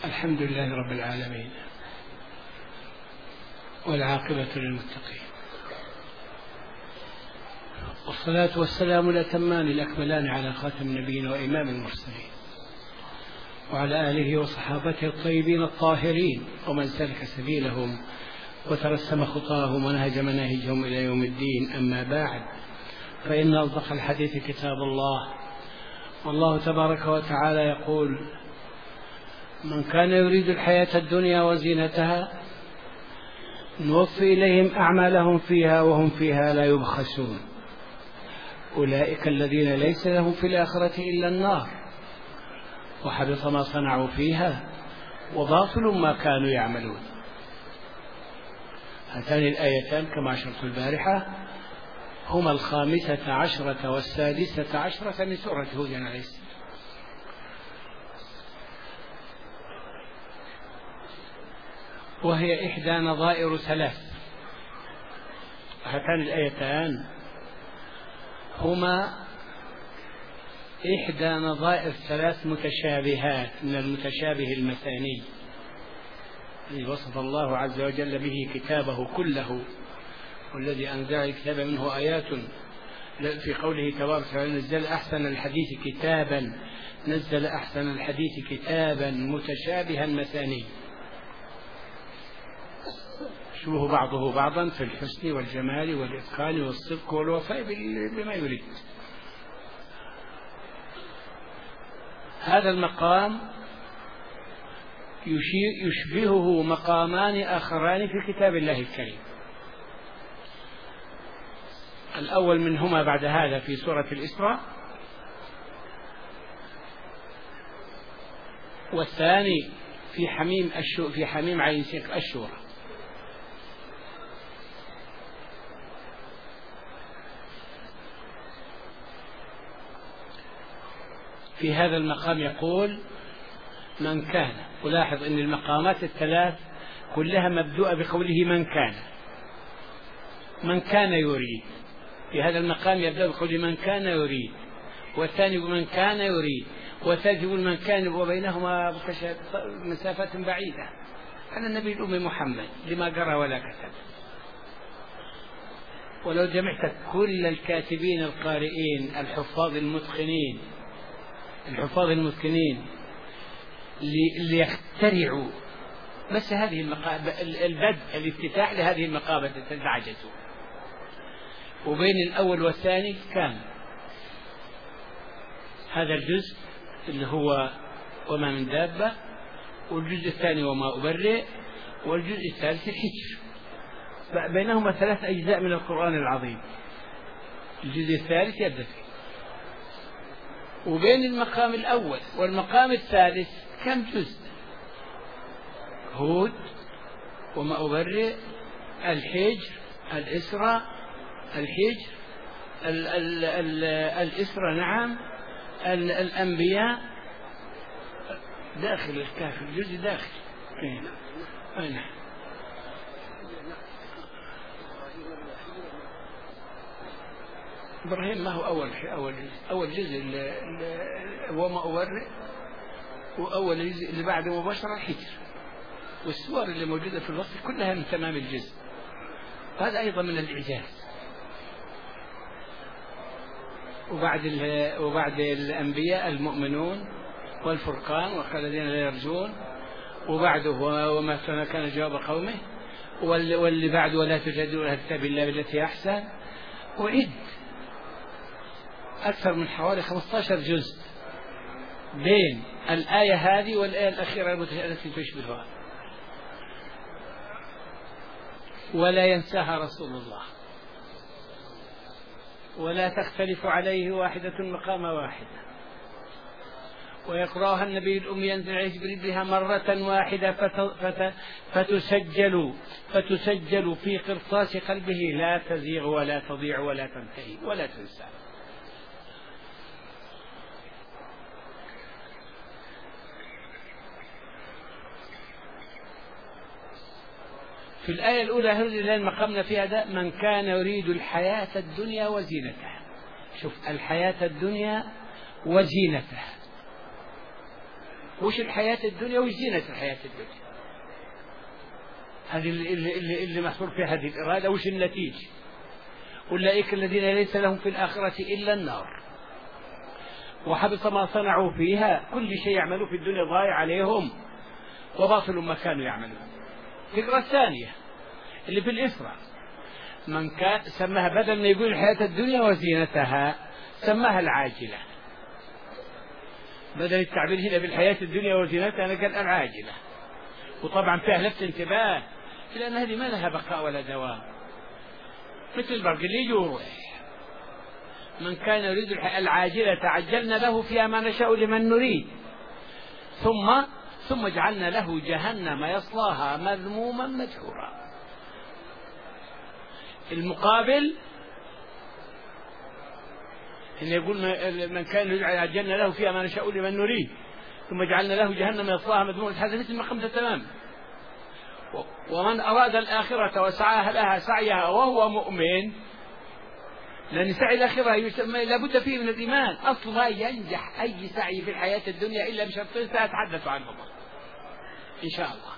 الحمد لله رب العالمين، والعاقبة للمتقين، والصلاة والسلام الأتمان الأكملان على خاتم النبيين وإمام المرسلين، وعلى آله وصحابته الطيبين الطاهرين، ومن سلك سبيلهم وترسم خطاهم ونهج مناهجهم إلى يوم الدين. أما بعد، فإن أصدق الحديث كتاب الله، والله تبارك وتعالى يقول: من كان يريد الحياة الدنيا وزينتها نوفي إليهم أعمالهم فيها وهم فيها لا يبخسون، أولئك الذين ليس لهم في الآخرة إلا النار، وحبط ما صنعوا فيها وباطل ما كانوا يعملون. هاتان الآيتان كما أشرت البارحة هما 15 و16 من سورة هود عليه السلام. وهي إحدى نظائر ثلاث. هاتان الآيتان هما إحدى نظائر ثلاث متشابهات من المتشابه المثاني الذي وصف الله عز وجل به كتابه كله، والذي أنزل الكتاب منه آيات في قوله تبارك وتعالى: نزل أحسن الحديث كتابا متشابها مثاني يشبه بعضه بعضا في الحسن والجمال والإتقان والصدق والوفاء بما يريد. هذا المقام يشبهه مقامان آخران في كتاب الله الكريم. الأول منهما بعد هذا في سورة الإسراء، والثاني في حميم عين سيق الشورى. في هذا المقام يقول: من كان، ولاحظ أن المقامات الثلاث كلها مبدوءة بقوله من كان يريد. في هذا المقام يبدأ بقوله من كان يريد، والثاني من كان يريد، والثالث يقول من كان، وبينهما مسافة بعيدة على النبي الأمي محمد لما قرأ ولا كتب. ولو جمعت كل الكاتبين القارئين الحفاظ المتقنين اللي يخترعوا بس هذه الافتتاح لهذه المقامة تتعجزوا. وبين الأول والثاني كان هذا الجزء اللي هو وما من دابة، والجزء الثاني وما أبرئ، والجزء الثالث الحجر. بينهما 3 أجزاء من القرآن العظيم. الجزء الثالث يبدأ فيه. وبين المقام الأول والمقام الثالث كم جزء؟ هود، وما أبرئ، الحجر، الإسراء، الإسراء، نعم، الأنبياء، داخل الكهف الجزء داخل. نعم. إبراهيم ما هو أول جزء وما أبرئ، وأول جزء اللي بعده مباشرة الحجر، والسور اللي موجودة في الوسط كلها من تمام الجزء. هذا أيضا من الإعجاز. وبعد الأنبياء المؤمنون والفرقان وقال الذين لا يرجون، وبعده وما كان جواب قومه، واللي بعده ولا تجادلوا أهل الكتاب إلا بالتي أحسن. وعد أكثر من حوالي 15 جزء بين الآية هذه والآية الأخيرة التي تشبهها، ولا ينساها رسول الله، ولا تختلف عليه واحدة مقام واحدة، ويقرأها النبي الأمي ينزل عليه جبريل بها مرة واحدة فتسجل في قرطاس قلبه لا تزيغ ولا تضيع ولا تنتهي ولا تنسى. في الآية الأولى هذه مقامنا فيها ده: من كان يريد الحياة الدنيا وزينتها. شوف، الحياة الدنيا وزينتها. وش الحياة الدنيا وش زينة الحياة الدنيا. هذه اللي محصور في هذه الإرادة. وش النتيجة؟ أولئك الذين ليس لهم في الآخرة إلا النار وحبط ما صنعوا فيها. كل شيء يعملوا في الدنيا ضايع عليهم وباطل ما كانوا يعملون. الفكرة الثانية اللي في الإسراء، من كان سماها بدل ما يقول الحياة الدنيا وزينتها سماها العاجلة. بدل التعبير هنا بالحياة الدنيا وزينتها قال العاجلة. وطبعا فيها لفت انتباه لأن هذه ما لها بقاء ولا دوام، مثل البرق اللي يجي ويروح. من كان يريد العاجلة عجلنا له فيها ما نشاء لمن نريد ثم جعلنا له جهنم يصلاها مذموما مدحورا. المقابل إن يقول من كان يريد عجلنا له فيها ما نشاء لمن نريد ثم جعلنا له جهنم يصلاها مذموما. هذا مثل ما خمسة تمام. ومن أراد الآخرة وسعاها لها سعيها وهو مؤمن، لأن سعي الآخرة لابد فيه من الإيمان. أصل ما ينجح أي سعي في الحياة الدنيا إلا بشرطين سأتحدث عنهما إن شاء الله.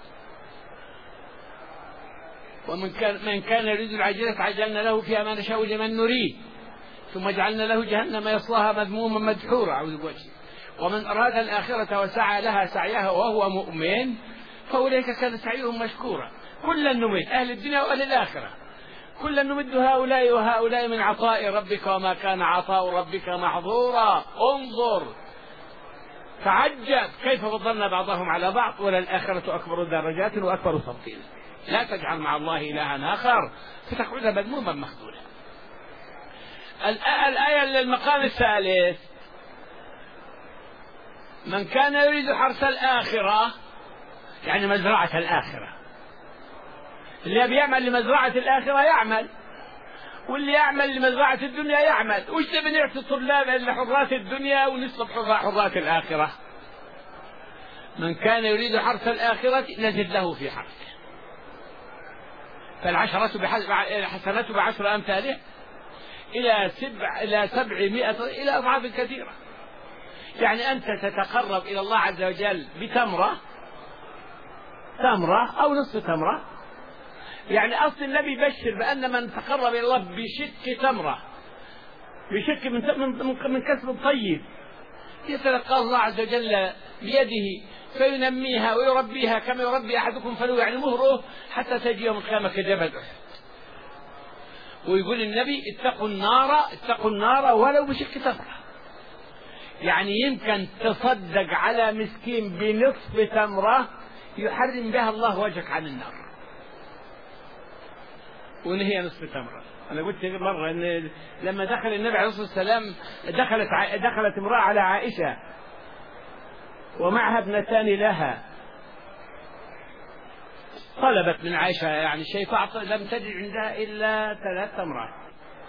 ومن كان يريد العاجلة عجلنا له فيها ما نشاء لمن نريد ثم جعلنا له جهنم يصلاها مذموما مدحورا. أعوذ بوجهه. ومن أراد الآخرة وسعى لها سعيها وهو مؤمن فأولئك كان سعيهم مشكورا. كلا نمد أهل الدنيا وأهل الآخرة، كلا نمد هؤلاء وهؤلاء من عطاء ربك وما كان عطاء ربك محظورا. انظر تعجب كيف فضلنا بعضهم على بعض وللآخرة أكبر درجات وأكبر تفضيلا. لا تجعل مع الله إلها آخر فتقعد مذموما مخذولا. الآية للمقام الثالث، من كان يريد حرث الآخرة يعني مزرعة الآخرة. اللي بيعمل لمزرعة الآخرة يعمل، واللي يعمل لمزرعة الدنيا يعمل. وش تبي نعطي الطلاب لحراس الدنيا ونصب حراس الآخرة؟ من كان يريد حرث الآخرة نزد له في حرثه. فالحسنات بعشر أمثاله إلى 700 إلى أضعاف كثيرة. يعني أنت تتقرب إلى الله عز وجل بتمرة أو نصف تمرة. يعني أصل النبي يبشر بأن من تقرب إلى الله بشك تمرة، بشك من كسب طيب يتلقاه الله عز وجل بيده فينميها ويربيها كما يربي أحدكم فلو يعني مهره حتى تجي يوم القيامة كجبل أحد. ويقول النبي اتقوا النار ولو بشك تمرة. يعني يمكن تصدق على مسكين بنصف تمرة يحرم بها الله وجهك عن النار، وإن هي نصف تمرة. أنا قلت مرة إن لما دخل النبي عليه الصلاة والسلام دخلت امرأة على عائشة ومعها ابنتان لها، طلبت من عائشة يعني شيء لم تجد عندها إلا 3 تمرات،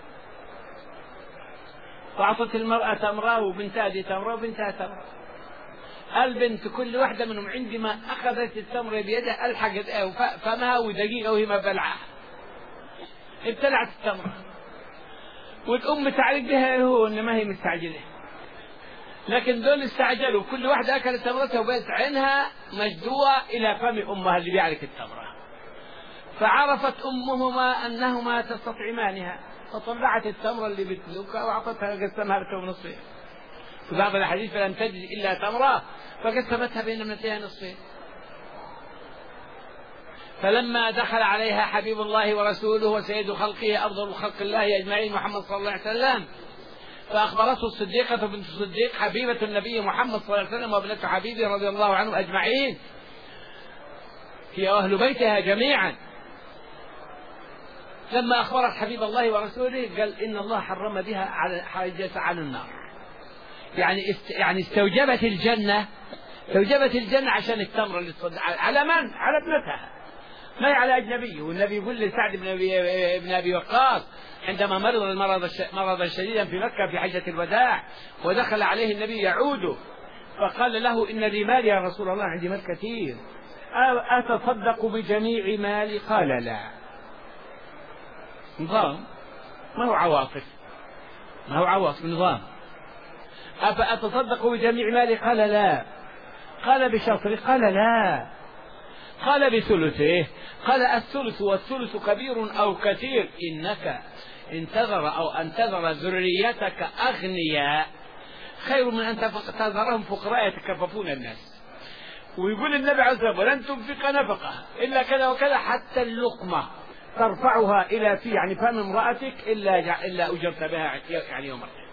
فأعطت المرأة تمرة وبنتها دي تمرة وبنتها تمرة. البنت كل واحدة منهم عندما أخذت التمرة بيدها ألحقت فمها ودقيقة وهي ما بلعها ابتلعت التمرة. والأم تعرف بها هو إن ما هي مستعجلة، لكن دول استعجلوا كل واحدة أكلت تمرتها وبقت عينها مجدوة إلى فم أمها اللي بيعرف التمرة. فعرفت أمهما أنهما تستطعمانها فطلعت التمرة اللي بتذوقها وأعطتها قسمها لها نصفين. في بعض الحديث فلم تجد إلا تمرة فقسمتها بين ابنتيها نصفين. فلما دخل عليها حبيب الله ورسوله وسيد خلقه أفضل خلق الله أجمعين محمد صلى الله عليه وسلم فأخبرته الصديقة بنت الصديق حبيبة النبي محمد صلى الله عليه وسلم وابنة حبيبه رضي الله عنهم أجمعين هي أهل بيتها جميعا. لما أخبرت حبيب الله ورسوله قال إن الله حرم بها على النار. يعني استوجبت الجنة عشان التمر اللي تصدق على من؟ على ابنتها، ما هي على أجنبي. والنبي يقول لسعد بن أبي وقاص عندما مرض شديدا في مكة في حجة الوداع ودخل عليه النبي يعوده فقال له إن لي مال يا رسول الله، عندي مال كثير، أتصدق بجميع مالي؟ قال لا. نظام، ما هو عواطف، نظام. أفأتصدق بجميع مالي؟ قال لا. قال بشطره؟ قال لا. قال بثلثه؟ قال الثلث والثلث كبير أو كثير، إنك أن تذر ذريتك أغنياء خير من أن تذرهم فقراء يتكففون الناس. ويقول النبي عليه الصلاة والسلام: ولن تنفق نفقة إلا كذا وكذا حتى اللقمة ترفعها إلى في يعني فم امرأتك إلا أجرت بها يعني يوم القيامة.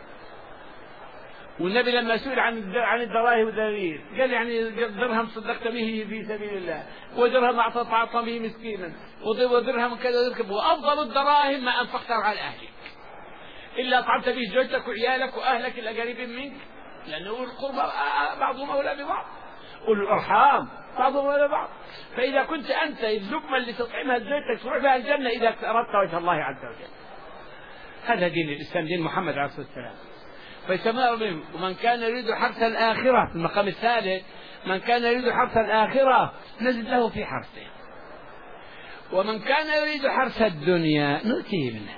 والنبي لما سئل عن الدراهم والدنانير قال يعني درهم صدقت به في سبيل الله، ودرهم أعطت به مسكينا، ودرهم كذا وذلك، وأفضل الدراهم ما أنفقتها على أهلك إلا أطعمت به زوجتك وعيالك وأهلك الأقربين منك، لأنه القربى بعضهم أولى ببعض، والأرحام بعضهم أولى ببعض. فإذا كنت أنت اللقمة اللي تطعمها زوجتك تروح بها الجنة إذا أردت وجه الله عز وجل. هذا دين الإسلام، دين محمد عليه الصلاة والسلام. فيسمى ومن كان يريد حرث الآخرة في المقام الثالث، من كان يريد حرث الآخرة نزد له في حرثه، ومن كان يريد حرث الدنيا نؤتيه منها.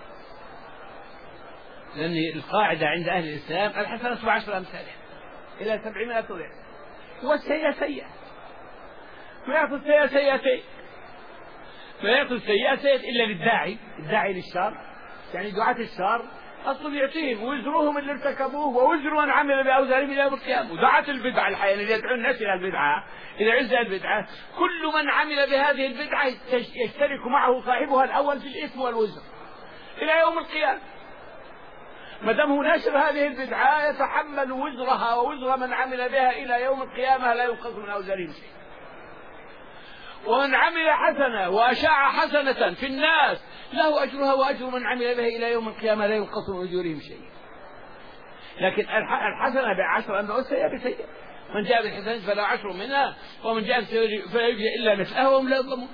لأن القاعدة عند أهل الإسلام: الحسنة بعشر أمثالها إلى 700 ضعف، والسيئة سيئة، ويعطي السيئة سيئتين، ما يعطي السيئة سيئة إلا الداعي للشر، يعني دعاة الشر أصل يعطيهم وزرهم اللي ارتكبوه ووزر من عمل بأوزارهم إلى يوم القيامة. ودعاة البدعة الحقيقة اللي يدعون الناس إلى البدعة، إلى عز البدعة، كل من عمل بهذه البدعة يشترك معه صاحبها الأول في الإثم والوزر إلى يوم القيامة. ما دام هو ناشر هذه البدعة يتحمل وزرها ووزر من عمل بها إلى يوم القيامة، لا ينقص من أوزارهم شيء. ومن عمل حسنة وأشاع حسنة في الناس له أجرها وأجر من عمل بها إلى يوم القيامة، لا ينقص من أجورهم شيء. لكن الحسنة بعشر أمثالها والسيئة بسيئة. من جاء بالحسنة فلا 10 منها، ومن جاء بالسيئة فلا يجزى إلا مثلها وهم لا يظلمون.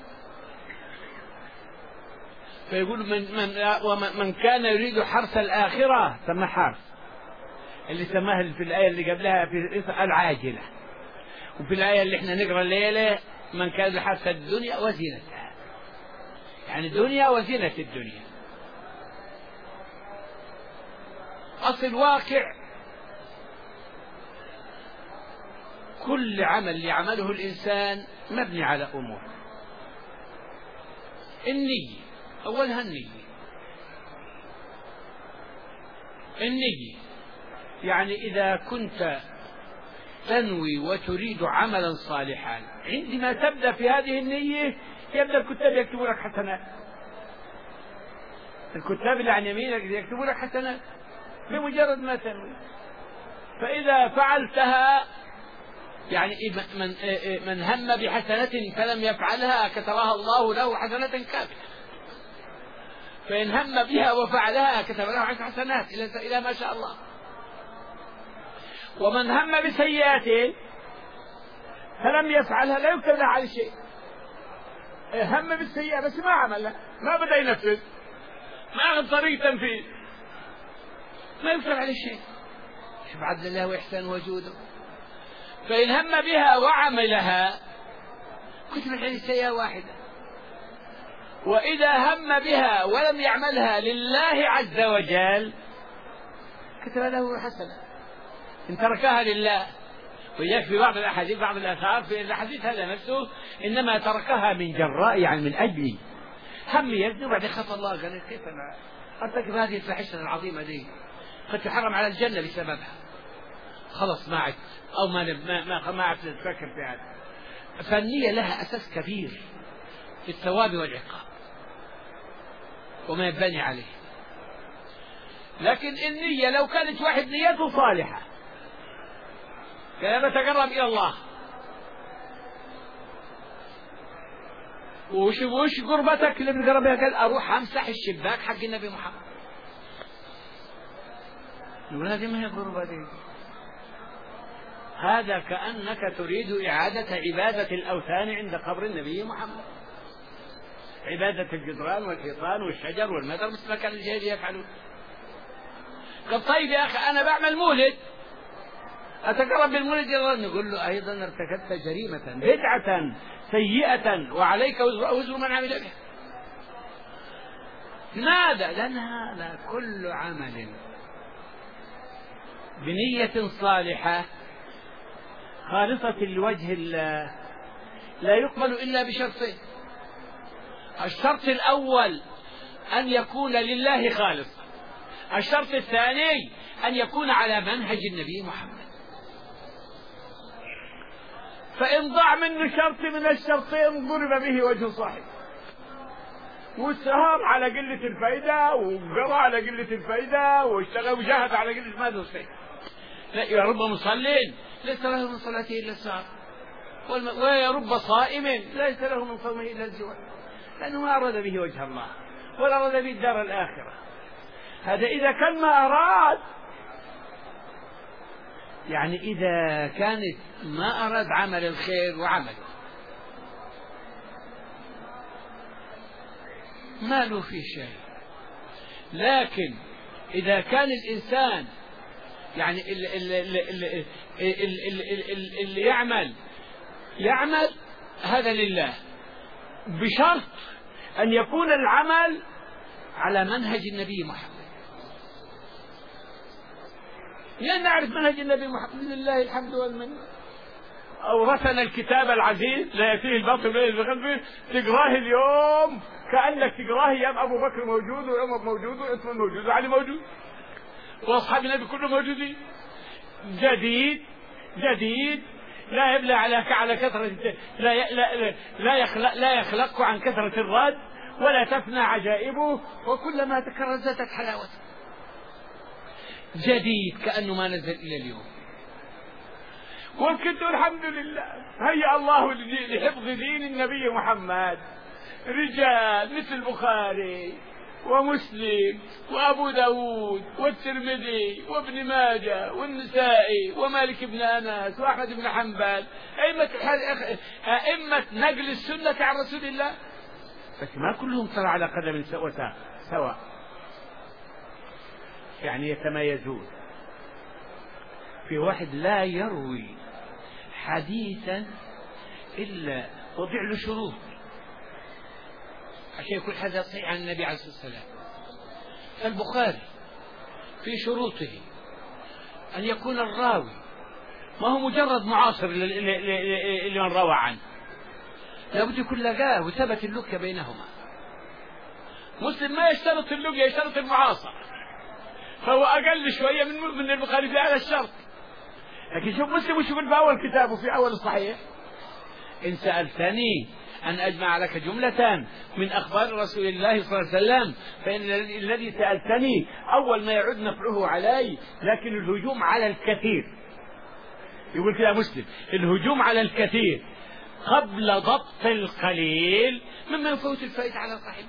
فيقول من كان يريد حرث الآخرة سمى حرث، اللي سماها في الآية اللي قبلها في العاجلة، وفي الآية اللي احنا نقرأ الليلة من كان حرث الدنيا وزينتها، يعني الدنيا وزينة الدنيا. أصل الواقع كل عمل يعمله الإنسان مبني على أمور. النية أولها النية يعني إذا كنت تنوي وتريد عملا صالحا، عندما تبدأ في هذه النية يبدأ الكتاب يكتبون لك حسنات. الكتاب اللي عن يمينك يكتبون لك حسنات بمجرد ما تنوي. فإذا فعلتها يعني من هم بحسنة فلم يفعلها كتبها الله له حسنة كاملة، فإن هم بها وفعلها كتب له 10 حسنات إلى ما شاء الله. ومن هم بسيئات فلم يفعلها لا يكتب له على شيء. هم بالسيئة بس ما عملها، ما بدأ ينفذ، ما أخذ طريق تنفيذ، ما يكتب عليه شيء. شوف عدل الله وإحسانه وجوده. فإن هم بها وعملها كتبت عليه سيئة واحدة. وإذا هم بها ولم يعملها لله عز وجل كتب له حسنة إن تركها لله. ويكفي بعض الأحاديث بعض الآثار في الحديث هذا نفسه إنما تركها من جراء يعني من أجل هم يزني وبعد خطأ الله قال كيف أنا أرتكب هذه الفاحشة العظيمة دي قد تحرم على الجنة بسببها، خلص ما عدت أو ما عدت تفكر في هذا. فالنية لها أساس كبير في الثواب والعقاب وما يبني عليه. لكن النية لو كانت واحد نيته صالحة كان بتقرب إلى الله، وش قربتك اللي بتقربها؟ قال أروح أمسح الشباك حق النبي محمد. يقول هذه ما هي قربة دي، هذا كأنك تريد إعادة عبادة الأوثان عند قبر النبي محمد، عبادة الجدران والحيطان والشجر والمدر مثل ما كان الجاهلية يفعلون. قال طيب يا أخي أنا بعمل مولد أتقرب بالمولد إلى الله، نقول له أيضا ارتكبت جريمة بدعة سيئة وعليك وزر من عمل بها. ماذا؟ لأن هذا كل عمل بنية صالحة خالصة لوجه الله لا يقبل إلا بشرطين. الشرط الأول أن يكون لله خالصا، الشرط الثاني أن يكون على منهج النبي محمد. فإن ضاع منه شرط من الشرطين ضرب به وجه صاحبه، وسهر على قلة الفائدة، وقرأ على قلة الفائدة، واشتغل وجاهد على قلة ما تصير. لا، يا رب مصلين ليس له من صلاته إلا السهر، ويا رب صائم ليس له من صومه إلا الجوع، لأنه ما أراد به وجه الله ولا أراد به الدار الآخرة. هذا إذا كان ما أراد، يعني إذا كانت ما أراد عمل الخير وعمله ما له فيه شيء. لكن إذا كان الإنسان يعني اللي يعمل هذا لله، بشرط أن يكون العمل على منهج النبي محمد. لأن نعرف منهج النبي محمد لله الحمد والمنة. أورثنا الكتاب العزيز لا يأتيه الباطل ولا يزيغ، تقراه اليوم كأنك تقراه أيام أبو بكر موجود وعمر موجود وعثمان موجود وعلي موجود وأصحاب النبي كلهم موجودين. جديد لا يبلى على كثرة، لا يخلق عن كثرة الرد، ولا تفنى عجائبه، وكلما تكرر زادت حلاوته. جديد كأنه ما نزل إلى اليوم. وكنت الحمد لله هيا الله لحفظ دين النبي محمد رجال مثل البخاري ومسلم وأبو داود والترمذي وابن ماجه والنسائي ومالك بن أنس وأحمد بن حنبل، أئمة نقل السنة عن رسول الله، بس ما كلهم ترى على قدم سواء، يعني يتميزون. في واحد لا يروي حديثا إلا وضع له شروط عشان يكون حديث صحيح عن النبي عليه الصلاة والسلام. فالبخاري في شروطه أن يكون الراوي ما هو مجرد معاصر اللي من روى عنه، لابد يكون لقاه وثبت اللقية بينهما. مسلم ما يشترط اللقية، يشترط المعاصر، فهو أقل شوية من البخاري في هذا الشرط. لكن شوف مسلم وشوف في أول كتاب وفي أول الصحيح: إن سألتني أن أجمع لك جملة من أخبار رسول الله صلى الله عليه وسلم فإن الذي سألتني أول ما يعود نفعه علي، لكن الهجوم على الكثير، يقول كده مسلم: الهجوم على الكثير قبل ضبط القليل مما يفوت الفائدة على صاحبه.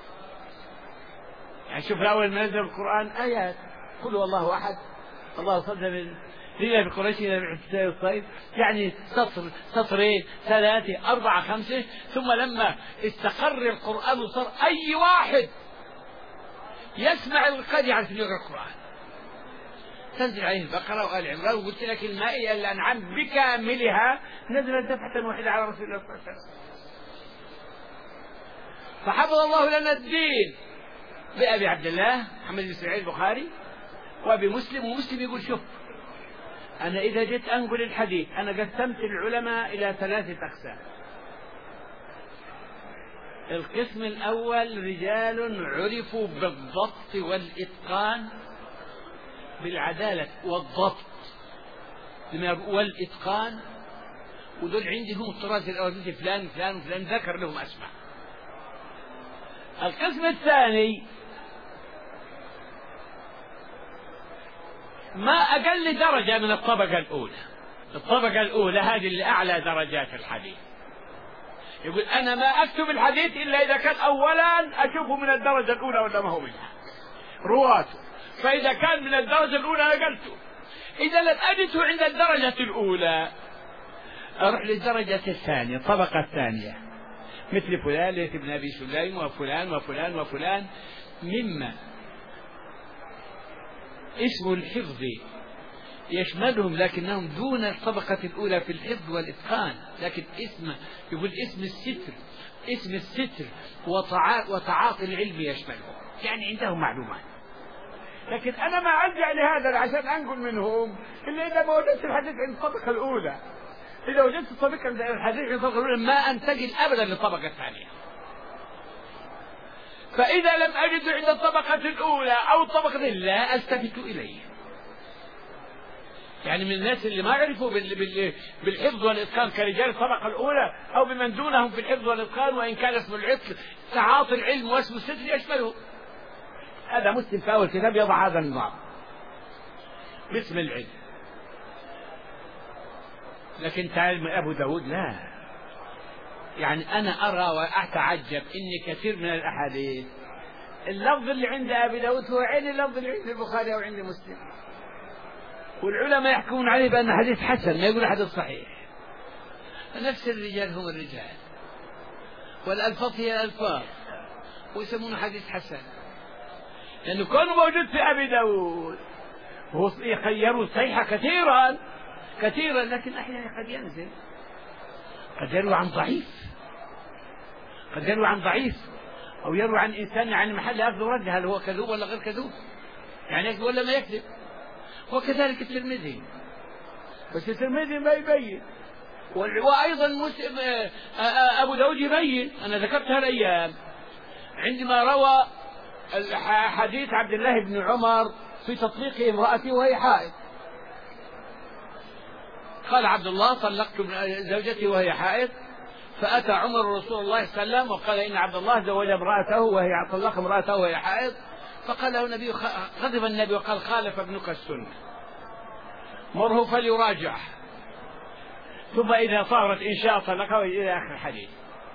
يعني شوف أول ما نزل القرآن آيات: قل هو الله أحد الله صدر لله بقريش إلى الصيف، يعني سطرين ثلاثة أربعة خمسة، ثم لما استقر القرآن وصار أي واحد يسمع القرآن يعرف يقرأ القرآن، تنزل عليه البقرة وآل عمران. وقلت لك المائية الأنعام بكاملها نزلت دفعة واحدة على رسول الله صلى الله عليه وسلم. فحفظ الله لنا الدين بأبي عبد الله محمد بن إسماعيل البخاري وأبي مسلم. ومسلم يقول: شوف، أنا إذا جيت أنقل الحديث أنا قسمت العلماء إلى 3 أقسام. القسم الأول رجال عرفوا بالضبط والإتقان، بالعدالة والضبط والإتقان، ودول عندهم الطراز الأول، فلان فلان وفلان ذكر لهم أسماء. القسم الثاني ما أقل درجة من الطبقة الأولى. الطبقة الأولى هذه اللي أعلى درجات الحديث. يقول: أنا ما أكتب الحديث إلا إذا كان أولا أشوفه من الدرجة الأولى ولا ما هو منها رواته، فإذا كان من الدرجة الأولى نقلته. إذا لم أجده عند الدرجة الأولى أروح للدرجة الثانية، الطبقة الثانية، مثل فلان ليث بن أبي سليم وفلان وفلان وفلان، مما اسم الحفظ يشملهم لكنهم دون الطبقة الأولى في الحفظ والإتقان. لكن يقول اسم الستر وتعاطي العلم يشملهم، يعني عندهم معلومات. لكن أنا ما أرجع لهذا عشان أنقل منهم إلا إذا ما وجدت الحديث عند الطبقة الأولى. إذا وجدت طبقة الحديث في الطبقة الأولى ما أنتقل أبدا للطبقة الثانية. فإذا لم أجد عند الطبقة الأولى أو الطبقة لا ألتفت إليه. يعني من الناس اللي ما عرفوا بالحفظ والإتقان كرجال الطبقة الأولى أو بمن دونهم في الحفظ والإتقان، وإن كان اسم العتق تعاطي العلم واسم الستر يشمله. هذا مسلم في أول كتاب يضع هذا النظام باسم العلم. لكن تعلم أبو داود لا. يعني أنا أرى وأتعجب إن كثير من الأحاديث اللفظ اللي عند أبي داود هو عين اللفظ اللي عند البخاري أو عند مسلم، والعلماء يحكمون عليه بأن حديث حسن، ما يقول حديث صحيح. نفس الرجال هم الرجال والألفاظ هي الألفاظ، ويسمونه حديث حسن لأنه كونه موجود في أبي داود. يخيروا صيحة كثيرا، لكن أحيانا قد ينزل، قد يروي عن ضعيف، أو يروي عن إنسان عن محل أخذ ورد، هل هو كذوب ولا غير كذوب، يعني يكذب ولا ما يكذب. وكذلك الترمذي، بس الترمذي ما يبين، وأيضا أبو داود يبين. أنا ذكرت هالأيام عندما روى حديث عبد الله بن عمر في تطليق امرأته وهي حائض. قال عبد الله: طلقت زوجتي وهي حائض، فأتى عمر رسول الله صلى الله عليه وسلم وقال: إن عبد الله زوج امرأته وهي طلق امرأته وهي حائض. فقال له النبي، غضب النبي وقال: خالف ابنك السنة، مره فليراجع، ثم إذا صارت إن شاء طلقه، إلى آخر الحديث.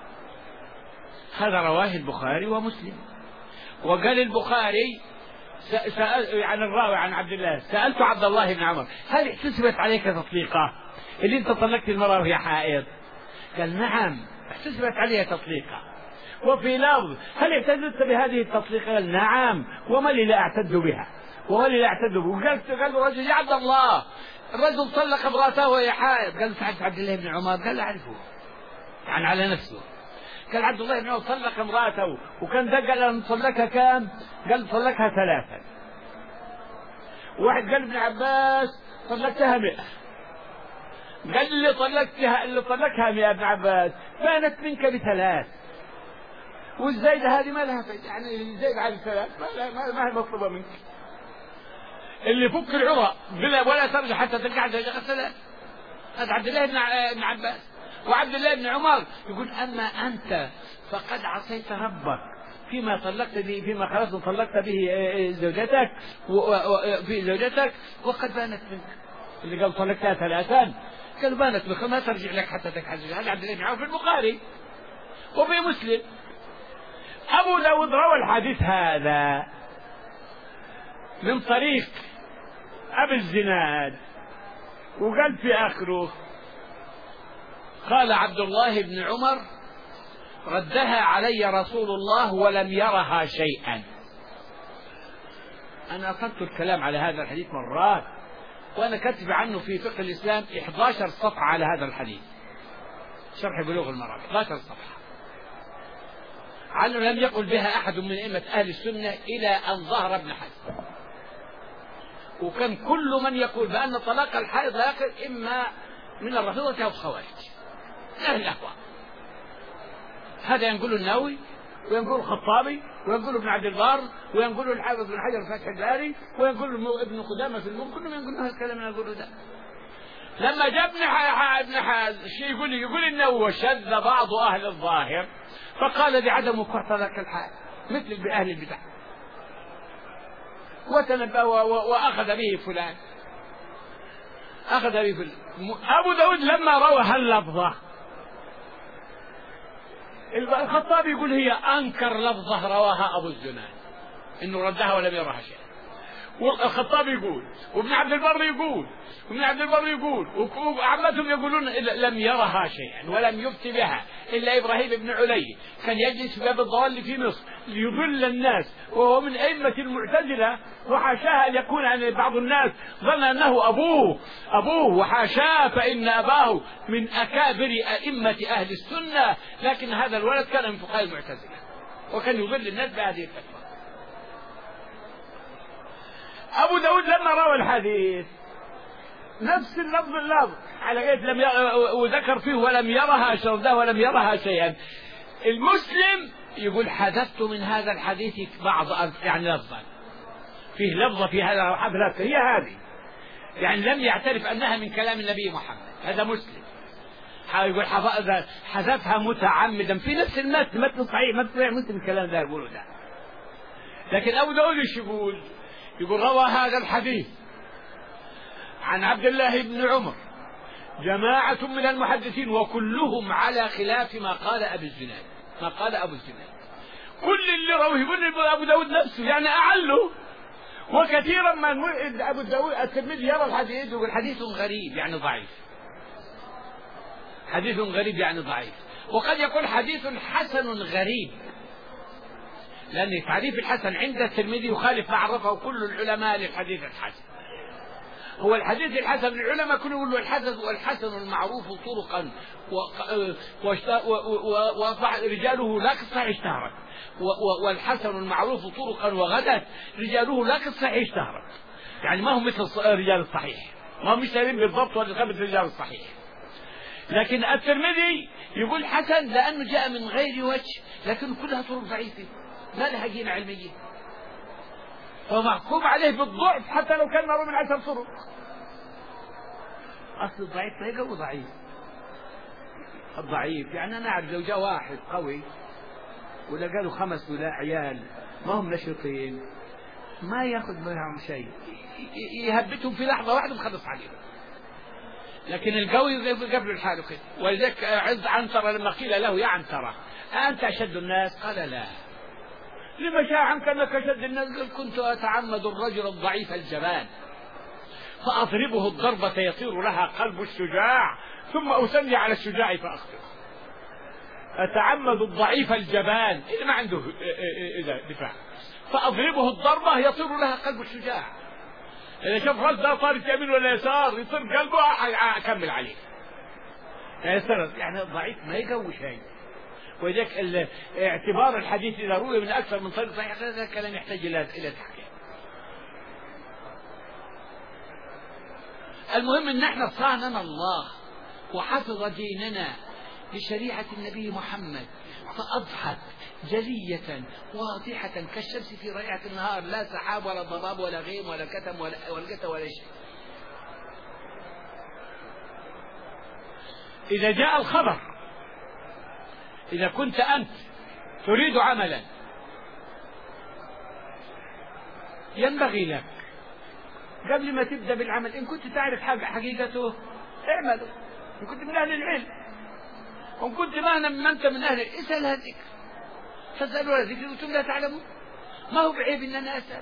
هذا رواه البخاري ومسلم. وقال البخاري سأل عن الراوي عن عبد الله: سألت عبد الله بن عمر: هل احتسبت عليك تطليقة اللي انت طلقت المرأة وهي حائض؟ قال: نعم احتسبت عليها تطليقة. وفي لفظ: هل اعتدت بهذه التطليقة؟ قال: نعم، وما لي لا اعتد بها، وقال الرجل: يا عبد الله، الرجل طلق امرأته وهي حائض. قال: سألت عبد الله بن عمر. قال: أعرفه، يعني على نفسه. قال: عبد الله بن عمر طلق امرأته، وكان قال أن طلقها كام؟ قال: طلقها 3. واحد قال ابن عباس: طلقتها 100. قال: اللي طلقها 100 ابن عباس كانت منك ب3، والزايدة هذه ما لها فايدة، يعني الزايدة على 3 ما هي مطلوبة منك. اللي فك العرى ولا ترجع حتى ترجع زوجها 3. هذا عبد الله بن عباس. وعبد الله بن عمر يقول: أما أنت فقد عصيت ربك فيما طلقت به، فيما خلصت طلقت به زوجتك في زوجتك، وقد بانت منك. اللي قال طلقتها 3 قال بانت منك، ما ترجع لك حتى تكحل. هذا عبد الله بن عمر في البخاري وفي مسلم. أبو داود روى الحديث هذا من طريق أبي الزناد، وقال في آخره: قال عبد الله بن عمر: ردها علي رسول الله ولم يرها شيئا. أنا أخذت الكلام على هذا الحديث مرات، وأنا كتب عنه في فقه الإسلام 11 صفحة على هذا الحديث، شرح بلوغ المرام 11 صفحة، عنه لم يقل بها أحد من أئمة أهل السنة إلى أن ظهر ابن حزم. وكان كل من يقول بأن طلاق الحائض لا يقل إما من الرافضة أو الخوارج أهل الأهواء. هذا ينقل النووي، وينقل الخطابي، وينقل ابن عبد البر، وينقل الحافظ بن حجر في فتح الباري، وينقل ابن قدامة في المغني، كلهم ينقلون هذا الكلام من يقولوا ده. لما جاء ابن حازم يقول النووي: وشذ بعض أهل الظاهر فقال بعدم وقوع طلاق الحائض مثل بأهل البدع، وتنبأ وأخذ به فلان، أبو داود لما روى هاللفظة، الخطابي يقول هي أنكر لفظة رواها أبو الزناد إنه ردها ولم يرها شيء. والخطابي يقول، وابن عبد البر يقول، وعامتهم يقولون لم يرها شيئا ولم يفتي بها إلا إبراهيم بن علي، كان يجلس في باب الضوال في مصر ليضل الناس، وهو من أئمة المعتزلة، وحاشاه أن يكون عن بعض الناس ظن أنه أبوه، وحاشاه، فإن أباه من أكابر أئمة أهل السنة، لكن هذا الولد كان من فقهاء المعتزلة، وكان يضل الناس بهذه الفتوى. أبو داود لما روى الحديث نفس اللفظ على غير وذكر فيه ولم يرها شرده ولم يرها شيئا. المسلم يقول حذفت من هذا الحديث بعض يعني لفظا، فيه لفظة في هذا وحذفت هي هذه، يعني لم يعترف أنها من كلام النبي محمد. هذا مسلم يقول حذفها متعمدا في نفس المتن، متن صحيح، متن مسلم الكلام ده يقوله ده. لكن أبو داود ايش يقول روى هذا الحديث عن عبد الله بن عمر جماعة من المحدثين وكلهم على خلاف ما قال أبو الزناد، ما قال أبو الزناد. كل اللي رواه يقول أبو داود نفسه يعني أعله. وكثيرا ما أبو داود الترمذي يرى الحديث يقول حديث غريب يعني ضعيف، حديث غريب يعني ضعيف. وقد يقول حديث حسن غريب، لأن تعريف الحسن عند الترمذي يخالف ما عرفه كل العلماء للحديث الحسن. هو الحديث الحسن العلماء كلهم يقولوا الحسن المعروف طرقا رجاله لا كالصحيح اشتهرت، والحسن المعروف طرقا وغدت رجاله لا كالصحيح اشتهرت. يعني ما هم مثل رجال الصحيح، ما هم مشتهرين بالضبط ولا خبث رجال الصحيح. لكن الترمذي يقول حسن لأنه جاء من غير وجه، لكن كلها طرق ضعيفة ما لها قيمة علمية، فمحكوم عليه بالضعف حتى لو كان مروي من 10 طرق. أصل الضعيف ما يقوي ضعيف. الضعيف يعني أنا أعرف لو جاء واحد قوي ولا قالوا 5 ولا عيال ما هم نشطين ما ياخذ معهم شيء، يهبتهم في لحظة واحدة وخلص عليهم. لكن القوي قبل الحال كده. ولذلك عز عنترة لما قيل له يا عنترة أنت أشد الناس؟ قال لا. لما شاء عنك أنك أشد الناس؟ قال كنت أتعمد الرجل الضعيف الجبان فأضربه الضربة يطير لها قلب الشجاع ثم أسلي على الشجاع فأخطئ. أتعمد الضعيف الجبان اللي ما عنده دفاع فأضربه الضربة يطير لها قلب الشجاع. إذا شاف رجل طارت يمين ولا يسار يطير قلبه أكمل عليه. يعني الضعيف ما يقوي شيء. ولذلك اعتبار الحديث إذا روي من أكثر من طريق صحيح هذا كلام يحتاج إلى تحقيق. المهم ان احنا صاننا الله وحفظ ديننا بشريعة النبي محمد فأضحت جلية واضحة كالشمس في رائعة النهار، لا سحاب ولا ضباب ولا غيم ولا كتم ولا ولقة ولا شيء. إذا جاء الخبر، إذا كنت أنت تريد عملا ينبغي لك قبل ما تبدأ بالعمل إن كنت تعرف حقيقته اعمله، إن كنت من أهل العلم، وإن كنت ما أنت من أهل اسأل الذكر، فاسألوا الذكر وأنتم لا تعلمون. ما هو بعيب إن أنا أسأل،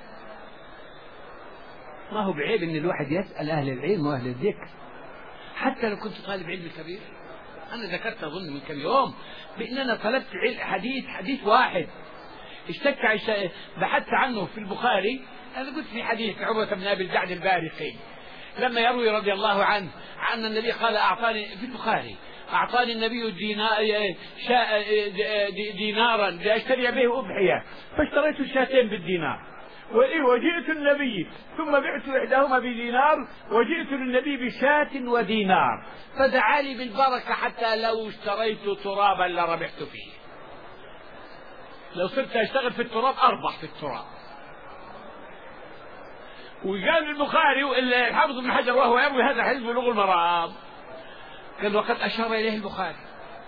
ما هو بعيب إن الواحد يسأل أهل العلم وأهل الذكر حتى لو كنت طالب علم كبير. أنا ذكرت أظن من كم يوم بأننا طلبت حديث واحد بحثت عنه في البخاري. أنا قلت في حديث عروة بن أبي الجعد البارقي لما يروي رضي الله عنه عن النبي قال أعطاني في البخاري أعطاني النبي دينارا لأشتري به أضحية فاشتريت الشاتين بالدينار وجئت النبي ثم بعت إحداهما بدينار وجئت للنبي بشاة ودينار فدعا لي بالبركة حتى لو اشتريت ترابا لربحت فيه. لو صرت أشتغل في التراب أربح في التراب. وقال البخاري الحافظ بن حجر وهو يروي هذا الحديث بلوغ المرام قال وقد أشار إليه البخاري.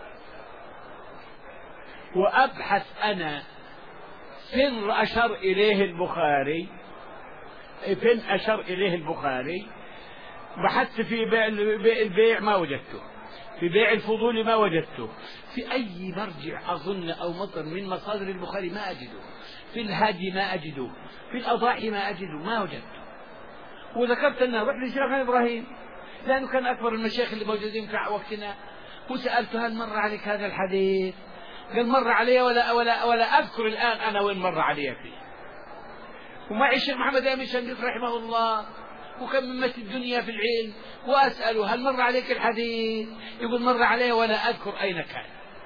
وأبحث أنا فين أشار إليه البخاري، فين أشار إليه البخاري. بحثت في بيع البيع ما وجدته، في بيع الفضول ما وجدته، في أي مرجع أظن أو مصدر من مصادر البخاري ما أجده، في الهدي ما أجده، في الأضاحي ما أجده، ما وجدته. وذكرت أنه رحت للشيخ إبراهيم لأنه كان أكبر المشايخ اللي موجودين في وقتنا وسألته هل مر عليك هذا الحديث؟ قال مر علي ولا أذكر الآن أنا وين مر علي فيه. ومعي الشيخ محمد أمين شنقيط رحمه الله وكم من مثل الدنيا في العلم وأسأله هل مر عليك الحديث؟ يقول مر علي ولا أذكر أين كان.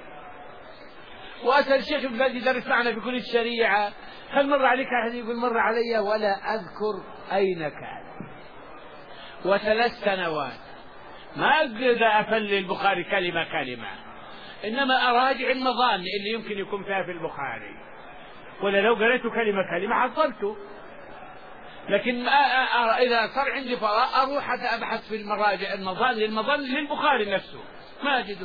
وأسأل الشيخ ابن باز درس معنا في كل الشريعة هل مر عليك الحديث؟ يقول مر علي ولا أذكر أين كان. و3 سنوات ما أقدر أفل البخاري كلمة كلمة، إنما أراجع المظان اللي يمكن يكون فيها في البخاري، ولا لو قريت كلمة كلمة حصلته. لكن إذا صار عندي فراغ أروح حتى أبحث في المراجع المظان للبخاري نفسه ما أجده.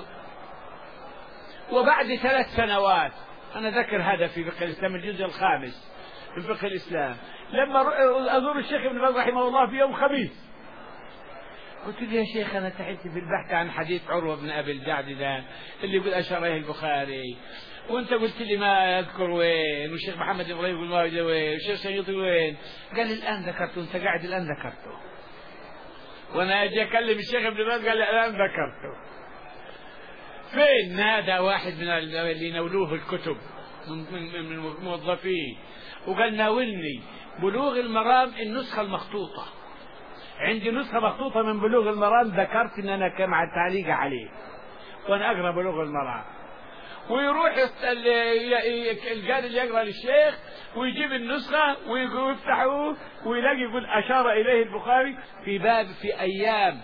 وبعد 3 سنوات أنا ذكر هذا في فقه الإسلام الجزء الخامس في فقه الإسلام، لما أزور الشيخ ابن باز رحمه الله في يوم خميس، قلت له يا شيخ أنا تعبت في البحث عن حديث عروة بن أبي الجعد ذا اللي يقول أشار إليه البخاري، وأنت قلت لي ما أذكر وين، والشيخ محمد إبراهيم يقول ما أدري وين، والشيخ سيوطي وين. قال لي الآن ذكرته، أنت قاعد الآن ذكرته. وأنا أجي أكلم الشيخ ابن باز قال لي الآن ذكرته. فين؟ نادى واحد من اللي يناولوه الكتب من الموظفين وقال ناولني بلوغ المرام النسخة المخطوطة. عندي نسخة مخطوطة من بلوغ المرام، ذكرت ان انا كمع التعليق عليه وانا اقرا بلوغ المرام. ويروح القارئ اللي يقرا للشيخ ويجيب النسخة ويفتحوه ويلاقي يقول اشار اليه البخاري في باب في ايام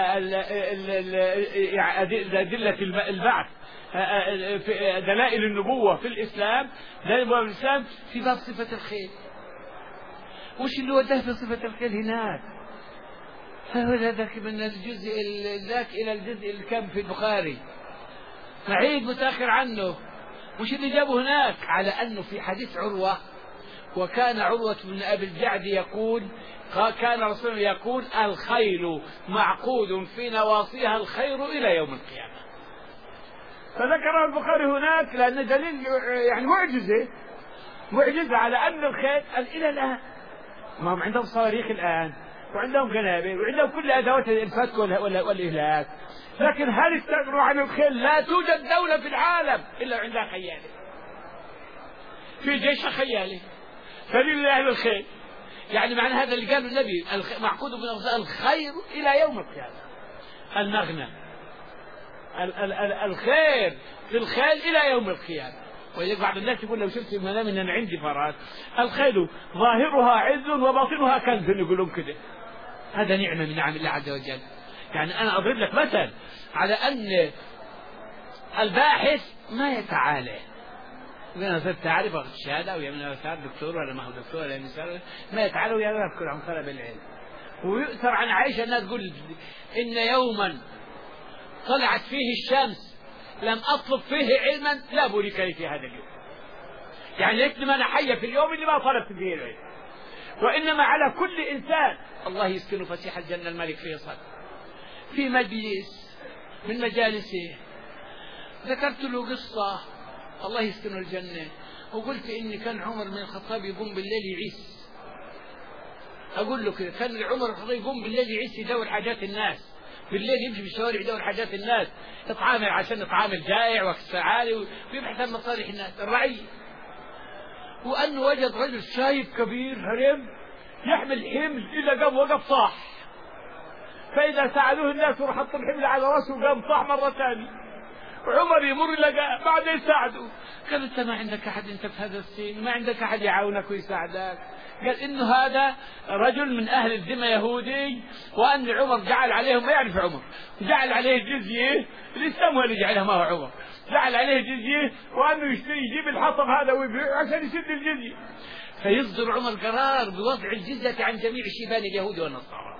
أدلة البعث، دلائل النبوة في الإسلام، في باب صفة الخيل. وش اللي وداه في صفة الخيل هناك؟ فهو ذاك من الجزء ذاك إلى الجزء الكم في البخاري بعيد متأخر عنه. وش اللي جابه هناك؟ على أنه في حديث عروة، وكان عروة بن أبي الجعد يقول كان رسول الله يقول الخيل معقود في نواصيها الخير إلى يوم القيامة. فذكر البخاري هناك لأن دليل يعني معجزة على أن الخيل إلى الآن ما هم عندهم صواريخ الآن وعندهم قنابل وعندهم كل أدوات الفتك والإهلاك، لكن هل استغنوا عن الخيل؟ لا توجد دولة في العالم إلا عندها خيالة، في جيش خيالي، فلله الخيل. يعني معنى هذا اللي قاله النبي معقود بنواصيها الخير إلى يوم القيامة. المغنى الخير في الخيل إلى يوم القيامة. ولذلك بعض الناس يقول لو شفت في المنام ان انا عندي فراس، الخيل ظاهرها عز وباطنها كنز، يقولون كده. هذا نعمة من نعم الله عز وجل. يعني انا اضرب لك مثل على ان الباحث ما يتعالى، انا صرت تعرف اخذ الشهاده ويا صار دكتور ولا ما هو دكتور ولا ما يتعالى ويا يذكر عن طلب العلم. ويؤثر عن عائشه انها تقول ان يوما طلعت فيه الشمس لم أطلب فيه علما لا بورك لي في هذا اليوم. يعني ليتني ما أنا حية في اليوم اللي ما طلبت فيه العلم. وإنما على كل إنسان الله يسكن فسيح الجنة الملك فيصل في مجلس من مجالسه ذكرت له قصة الله يسكن الجنة، وقلت إن كان عمر بن الخطاب يقوم بالليل يعيس. أقول له كده كان عمر بن الخطاب يقوم بالليل يعيس يدور حاجات الناس، بالليل يمشي في الشوارع يدور حاجات الناس، يتعامل عشان يطعام الجائع والسعالي ويبحث عن مصالح الناس الرعية. وأنه وجد رجل شايب كبير هرم يحمل حمل إلا قام وقف صاح، فإذا ساعدوه الناس وراح حط الحمل على رأسه قام صاح مرة ثانية، وعمر يمر لقى بعد يساعده. قال أنت ما عندك أحد، أنت في هذا السن ما عندك أحد يعاونك ويساعدك. قال إنه هذا رجل من أهل الذمة يهودي، وأن عمر جعل عليهم، ما يعرف عمر، جعل عليه الجزية، الإسلام هو اللي جعلها ما هو عمر، جعل عليه الجزية وأنه يجيب الحطب هذا ويبيع عشان يسد الجزية. فيصدر عمر قرار بوضع الجزية عن جميع شيبان اليهود والنصارى.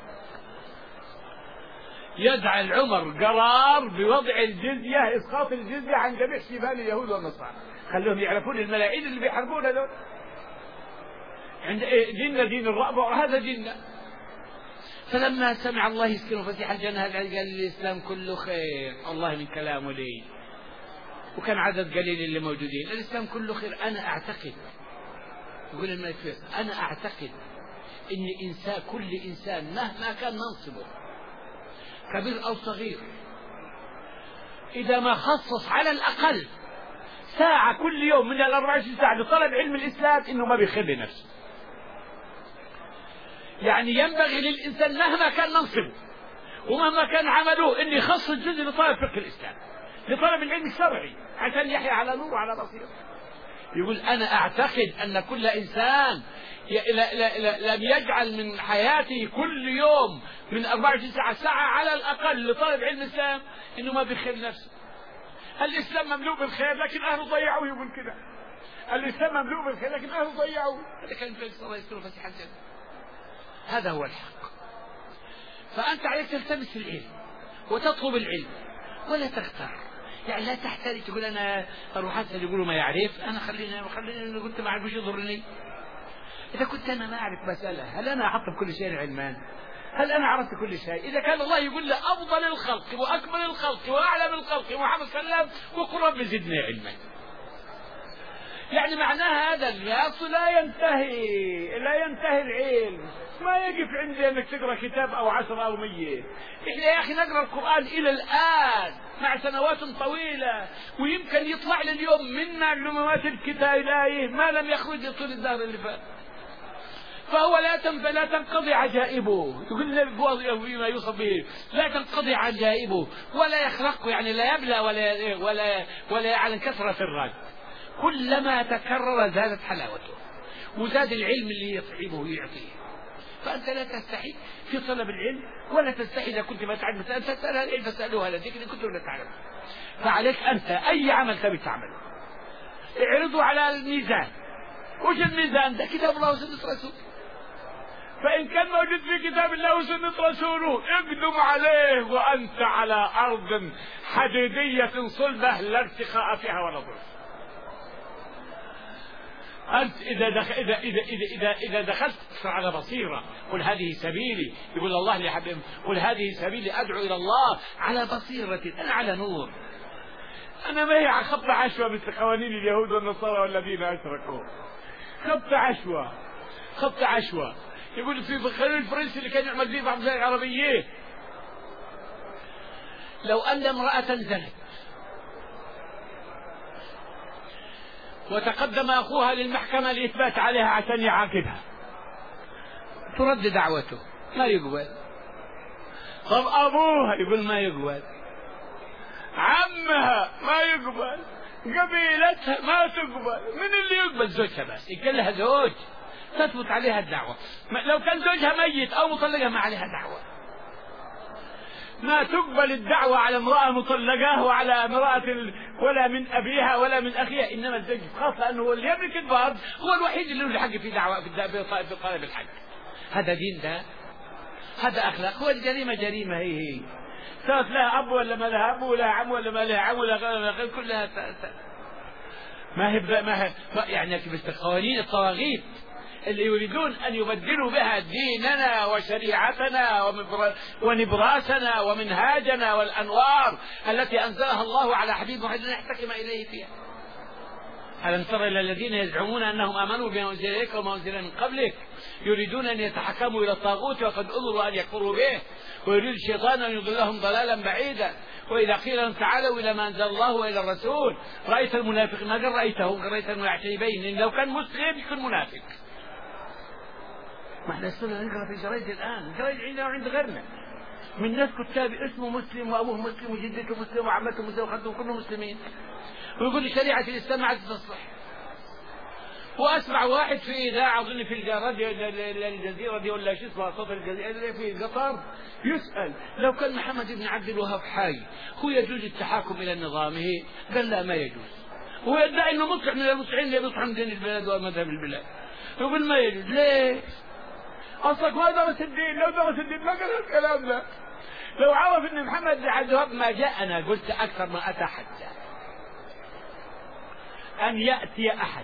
يجعل عمر قرار بوضع الجزية، إسقاط الجزية عن جميع شيبان اليهود والنصارى، خلوهم يعرفون الملاعين اللي بيحاربون هذول. عند جنة دين الرأبة وهذا جنة. فلما سمع الله يسكن فتح الجنة قال الإسلام كله خير، الله من كلامه لي، وكان عدد قليل اللي موجودين، الإسلام كله خير. أنا أعتقد، يقول الملك فيصل، أنا أعتقد إن كل إنسان مهما كان منصبه كبير أو صغير، إذا ما خصص على الأقل ساعة كل يوم من 24 ساعة لطلب علم الإسلام إنه ما بيخلي نفسه. يعني ينبغي للإنسان مهما كان منصبه ومهما كان عمله إن يخصص جزء لطلب فقه الإسلام، لطلب العلم الشرعي عشان يحيا على نور وعلى بصيرة. يقول أنا أعتقد أن كل إنسان لم يجعل من حياته كل يوم من 24 ساعة ساعة على الأقل لطالب علم الإسلام إنه ما بيخير نفسه. الإسلام مملوء بالخير لكن أهله ضيعوا، يقول كده الإسلام مملوء بالخير لكن أهله ضيعوا. هذا كان الله يستر فسيح الجنة. هذا هو الحق. فأنت عليك تلتمس العلم وتطلب العلم ولا تختار، يعني لا تحتاج تقول أنا أروح أسأل يقولوا ما يعرف، أنا خليني قلت ما أعرف يضرني. إذا كنت أنا ما أعرف مسألة هل أنا أحط بكل شيء علمان؟ هل أنا عرفت كل شيء؟ إذا كان الله يقول له أفضل الخلق وأكمل الخلق وأعلم الخلق محمد صلى الله عليه وسلم وقل رب زدني علما، يعني معناها هذا الناس لا ينتهي العلم، ما يقف عندي انك تقرا كتاب او 10 أو 100. احنا يا اخي نقرا القرآن الى الان مع سنوات طويلة، ويمكن يطلع لي اليوم من معلومات الكتاب ما لم يخرج طول الدهر اللي فات. فهو لا تنقضي عجائبه، يقول النبي فيما يوصف به لا تنقضي عجائبه ولا يخلق، يعني لا يبلى ولا يعلن كثرة الرد. كلما تكرر زادت حلاوته وزاد العلم اللي يصحبه يعطيه. فأنت لا تستحي في طلب العلم ولا تستحي إذا كنت ما تعلم مسألة تسألها العلم فاسألوها لذلك إن كنت لا تعلم. فعليك أنت أي عمل تبي تعمله اعرضه على الميزان. وش الميزان؟ ده كتاب الله وسنة رسوله، فإن كان موجود في كتاب الله وسنة رسوله اقدم عليه وأنت على أرض حديدية صلبة لا ارتخاء فيها ولا ضر. أنت إذا دخلت على بصيرة قل هذه سبيلي، يقول الله لحبيب قل هذه سبيلي أدعو إلى الله على بصيرة، أنا على نور، أنا ما هي خط عشوة مثل قوانين اليهود والنصارى والذين أشركوا. خط عشوة يقول في القانون الفرنسي اللي كان يعمل فيه بعض الدول العربية لو أن امرأة زنت وتقدم أخوها للمحكمة لإثبات عليها عشان يعاقبها ترد دعوته ما يقبل. طب أبوها يقول ما يقبل، عمها ما يقبل، قبيلتها ما تقبل، من اللي يقبل؟ زوجها بس، يقول لها زوج تثبت عليها الدعوة. لو كان زوجها ميت أو مطلقة ما عليها دعوة. ما تقبل الدعوة على امرأة مطلقة وعلى امرأة ولا من أبيها ولا من أخيها، إنما الزوج خاصة أنه هو اللي يملك الفرد، هو الوحيد اللي له الحق في دعوة في طلب الحق. هذا دين، ده هذا أخلاق. هو الجريمة جريمة هي سواء لها أب ولا ما لها أب، ولا عم ولا ما لها عم، ولا غير كلها ما هي يعني مثل قوانين الطواغيت اللي يريدون أن يبدلوا بها ديننا وشريعتنا ونبراسنا ومنهاجنا والأنوار التي أنزلها الله على حبيب محمد نحتكم إليه فيها. ألم تر إلى الذين يزعمون أنهم آمنوا بما أنزل إليك وما أنزل من قبلك يريدون أن يتحكموا إلى الطاغوت وقد أمروا أن يكفروا به ويريد الشيطان أن يضلهم ضلالا بعيدا. وإذا قيل لهم تعالوا إلى ما أنزل الله وإلى الرسول رأيت المنافقين، ما قال رأيتهم، رأيت المعتربين، إن لو كان مسلم يكون منافق. ما احنا السنة نقرأ في جرائد الآن، جرائد عندنا وعند غيرنا من ناس كتاب اسمه مسلم وأبوه مسلم وجدته مسلم وعمته مسلم وخالته كلهم مسلمين، ويقول لي شريعة الإسلام ما عاد تصلح. وأسمع واحد في إذاعة أظن في الراديو الجزيرة دي ولا شو اسمها صوت الجزيرة في قطر يسأل لو كان محمد بن عبد الوهاب حي هو يجوز التحاكم إلى نظامه؟ قال لا ما يجوز. هو يدعي أنه مصلح من المصلحين اللي بيطعم دين البلاد ومذهب البلاد، يقول ما يجوز. ليه؟ أصلك ما درس الدين، لو درس الدين ما قال الكلام ده. لو عرف أن محمد بن عبد الوهاب ما جاء، أنا قلت أكثر ما أتحدى أن يأتي أحد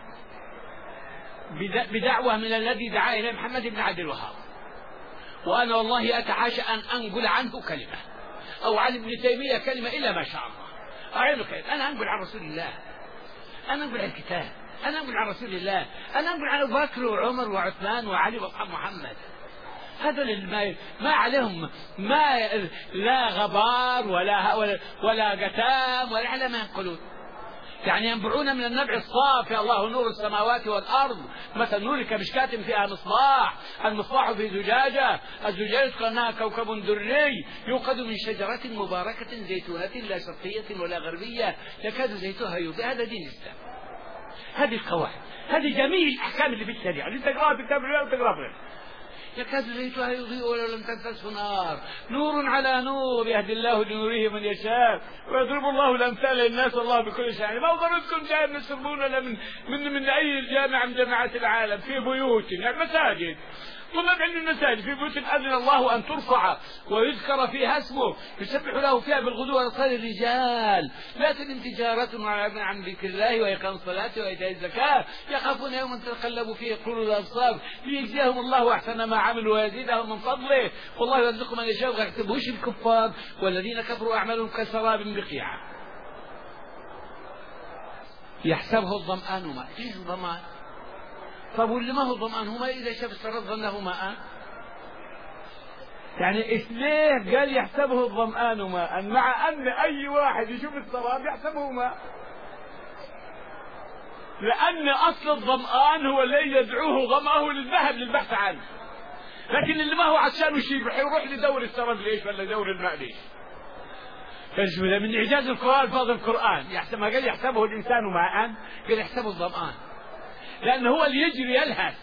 بدعوة من الذي دعا إليه محمد بن عبد الوهاب، وأنا والله أتحاشى أن أنقل عنه كلمة أو عن ابن تيمية كلمة إلا ما شاء الله أعلم كلمة. أنا أنقل عن رسول الله، أنا أنقل عن الكتاب، أنا أنقل عن رسول الله، أنا أنقل عن أبو بكر وعمر وعثمان وعلي وأصحاب محمد. هذا ما عليهم لا غبار ولا قتام ولا على ما ينقلون، يعني ينبعون من النبع الصافي. الله نور السماوات والأرض، مثل نور كمشكاة فيها مصباح، المصباح في زجاجة، الزجاجة كأنها كوكب دري يوقد من شجرة مباركة زيتونة لا شرقية ولا غربية يكاد زيتها يضيء. هذا دين الإسلام. هذه القواعد، هذه جميع الأحكام اللي في الشريعة اللي تقرأها في كتاب الله وتقرأها في غيره. يكاد زيتها يضيء ولو لم تمسسه نار، نور على نور، يهدي الله لنوره من يشاء ويضرب الله الأمثال للناس والله بكل شيء. يعني ما ضربتكم جاي من السربون ولا من أي جامعة من جامعات العالم، في بيوت يعني مساجد، طلب علم المساجد، في بيوت أذن الله أن ترفع ويذكر فيها اسمه يسبح له فيها بالغدو والآصال الرجال لا تلهم تجارة عن ذكر الله وإقام الصلاة وإيتاء الزكاة يخافون يوما تتقلب فيه قلوب الأبصار ليجزيهم الله أحسن ما عملوا ويزيدهم من فضله والله يرزق من يشاء ولا يحسبوش الكفار والذين كفروا أعمالهم كسراب بقيعة يحسبه الظمآن ماء. ايش الظمآن؟ طب واللي ما هو ظمآن هو إذا شاف السراب ظنه ماء؟ يعني إيش ليه قال يحسبه الظمآن ماء مع أن أي واحد يشوف السراب يحسبه ماء؟ لأن أصل الظمآن هو الذي يدعوه ظمأه للذهب للبحث عنه، لكن اللي ما هو عشان يروح لدور السراب ليش ولا دور الماء ليش؟ من إعجاز القرآن فاضل القرآن ما قال يحسبه الإنسان ماء، قال يحسبه الظمآن، لأنه هو اللي يجري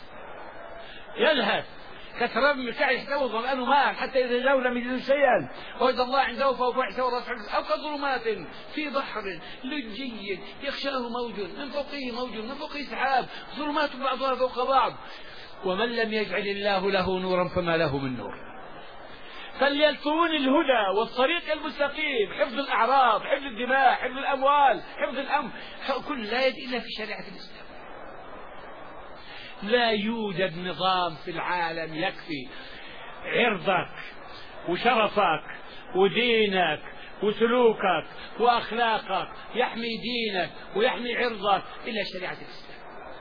يلهث كسراب من كعب يحسبه الظمآن ماء حتى إذا جاءوا لم يجدوا شيئا وإذا الله عنده فهو يحسبه راسه أو كظلمات في بحر لجي يخشاه موج من فوقه موج من فوقه سحاب ظلمات بعضها فوق بعض ومن لم يجعل الله له نورا فما له من نور. فليلتون الهدى والطريق المستقيم، حفظ الأعراض، حفظ الدماء، حفظ الأموال، حفظ الأمن، كل لا يد إلا في شريعة الإسلام. لا يوجد نظام في العالم يكفي عرضك وشرفك ودينك وسلوكك وأخلاقك يحمي دينك ويحمي عرضك إلا شريعة الإسلام.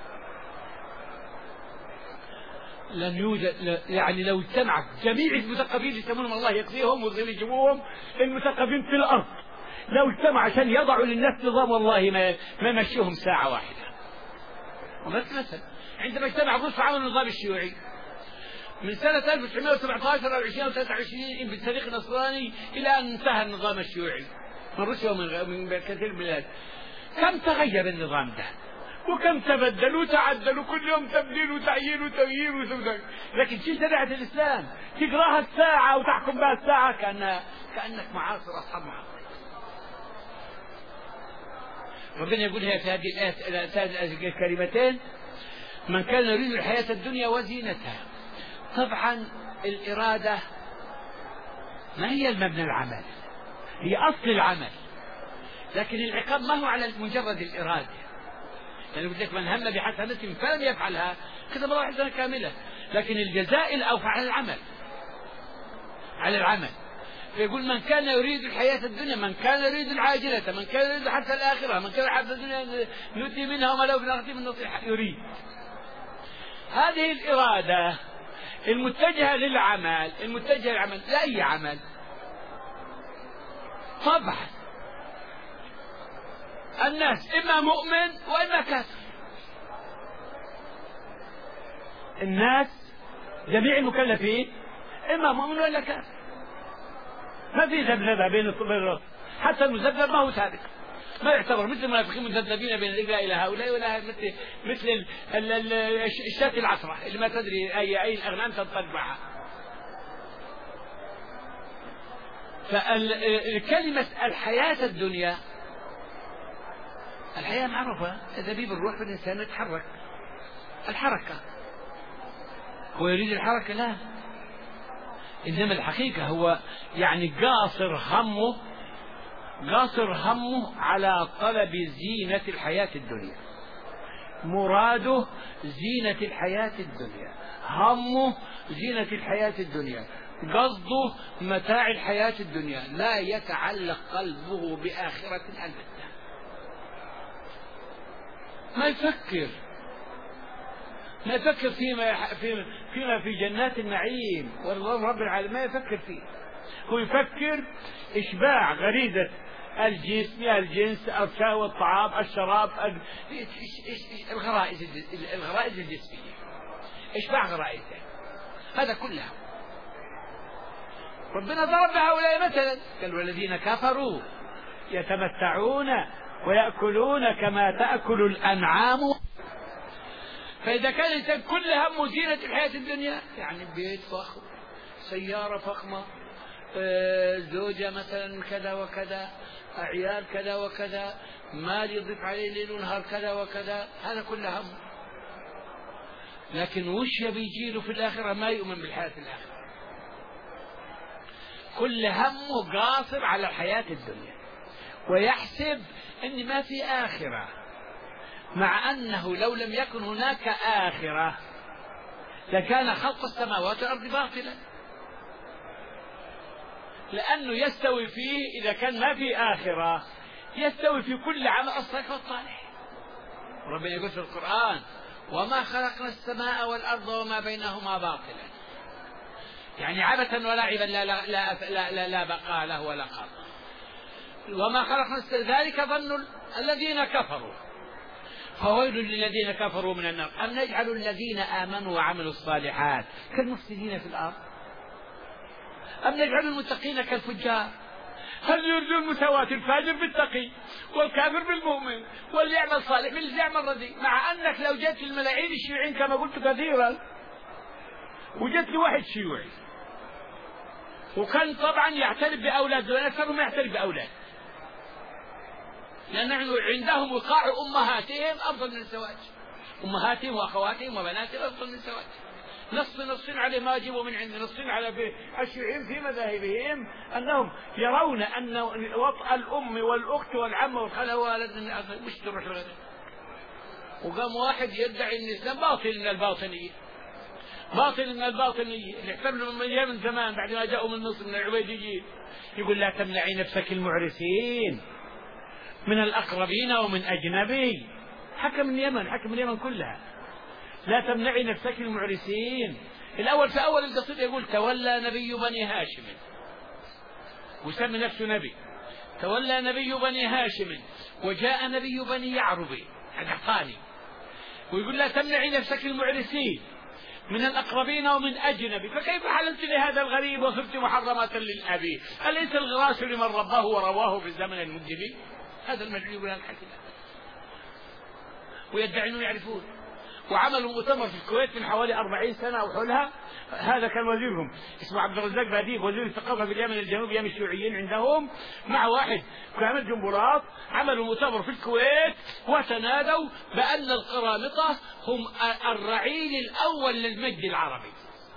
لن يوجد يعني لو اجتمعت جميع المثقفين اللي يسمونهم الله يقضيهم ويجيبوهم المثقفين في الأرض لو اجتمعوا عشان يضعوا للناس نظام والله ما يمشيهم ساعة واحدة. مثلا عندما اجتمع الروس عملوا النظام الشيوعي من سنة 1917 أو 20 أو 23 بالتاريخ النصراني إلى أن انتهى النظام الشيوعي من روسيا ومن كثير من البلاد. كم تغير النظام ده وكم تبدل وتعدل كل يوم تبديل وتعيين وتغيير وتبدل. لكن في شريعة الإسلام تقراها الساعة وتحكم بها الساعة كأنك معاصر أصحاب معاصر. ربنا يقول هي في هذه الآية الكريمتين من كان يريد الحياة الدنيا وزينتها. طبعا الإرادة ما هي المبنى العمل، هي أصل العمل، لكن العقاب ما هو على مجرد الإرادة. يعني قلت لك من هم بحسنة فلم يفعلها كتب الله حسنة كاملة، لكن الجزاء الأوفى على العمل. فيقول من كان يريد الحياة الدنيا، من كان يريد العاجلة، من كان يريد حتى الآخرة، من كان حتى الدنيا نؤتي منها وما له في الآخرة من نصيحة يريد. هذه الإرادة المتجهة للعمل، لا أي عمل. طبعا الناس إما مؤمن وإما كافر. الناس جميع المكلفين إما مؤمن وإلا كافر، ما في ذبذبة بين الصبر. حتى المذبذب ما هو سابق، ما يعتبر مثل المنافقين مذبذبين بين الرجال إلى هؤلاء ولا مثل الشاة العصرة اللي ما تدري أي الأغنام تنطلق معها. فكلمة الحياة الدنيا الحياة معروفة، دبيب الروح بالإنسان يتحرك، الحركة. هو يريد الحركة؟ لا، إنما الحقيقة هو يعني قاصر همه على طلب زينة الحياة الدنيا، مراده زينة الحياة الدنيا، همه زينة الحياة الدنيا، قصده متاع الحياة الدنيا، لا يتعلق قلبه بآخرة البتة. ما يفكر فيما في جنات النعيم ورضوان رب العالمين، ما يفكر فيه. هو يفكر إشباع غريزة الجسم، الجنس، الشهوة، الطعام، الشراب، الغرائز الجسمية، إشباع غرائزه، هذا كله. ربنا ضرب هؤلاء مثلا قال والذين كفروا يتمتعون ويأكلون كما تأكل الأنعام. فإذا كان الإنسان كل همه زينة الحياة الدنيا، يعني بيت فخم، سيارة فخمة، زوجة مثلا كذا وكذا، عيال كذا وكذا، مال يضيف عليه ليل ونهار كذا وكذا، هذا كله همه. لكن وش يجيله في الآخرة؟ ما يؤمن بالحياة الآخرة، كل همه قاصر على الحياة الدنيا، ويحسب أن ما في آخرة، مع أنه لو لم يكن هناك آخرة لكان خلق السماوات والأرض باطلا، لأنه يستوي فيه إذا كان ما في آخرة، يستوي في كل عمل الصالح والطالح. ربنا يقول في القرآن: وما خلقنا السماء والأرض وما بينهما باطلا، يعني عبثا ولعبا لا بقاء له ولا قرار. وما خلقنا ذلك ظن الذين كفروا، فويل للذين كفروا من النار. أم نجعل الذين آمنوا وعملوا الصالحات كالمفسدين في الأرض، أم نجعل المتقين كالفجار. هل يرجون مساواة الفاجر بالتقي والكافر بالمؤمن واللي يعمل صالح باللي يعمل رديء؟ مع أنك لو جئت الملايين الشيوعيين كما قلت كثيرا، وجدت واحد شيوعي وكان طبعا يعترف بأولاد، وأكثرهم يعترف بأولاد، لأن عندهم وقاع أمهاتهم أفضل من الزواج، أمهاتهم وأخواتهم وبناتهم أفضل من الزواج. نصين عليه ما يجيبوا من عند نصين على الشيوعيين في مذاهبهم أنهم يرون أن وطأ الأم والأخت والعم والخالة ولد مش تروح ولد. وقام واحد يدعي أن الإسلام باطل من الباطنية، باطل من الباطنية اللي احتملوا من زمان بعد ما جاءوا من مصر من العبيديين. يقول: لا تمنعي نفسك المعرسين من الأقربين ومن أجنبي. حكم اليمن كلها: لا تمنعي نفسك المعرسين. الأول في أول القصيدة يقول: تولى نبي بني هاشم، وسمي نفسه نبي، تولى نبي بني هاشم وجاء نبي بني يعربي الحقاني، ويقول: لا تمنعي نفسك المعرسين من الأقربين ومن أجنبي. فكيف حللت لهذا الغريب وصرت محرمة للأبي؟ أليس الغراس لمن رباه ورواه في الزمن المجدبي؟ هذا المجنون يقول الحكي، ويدعون يعرفون. وعملوا مؤتمر في الكويت من حوالي 40 سنة أو حولها، هذا كان وزيرهم اسمه عبد الرزاق باديب، وزير الثقافة في اليمن الجنوبي أيام الشيوعيين عندهم، مع واحد كامل جنبلاط. عملوا مؤتمر في الكويت وتنادوا بأن القرامطة هم الرعيل الأول للمجد العربي،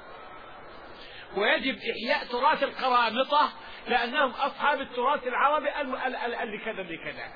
ويجب إحياء تراث القرامطة لأنهم أصحاب التراث العربي اللي كذا.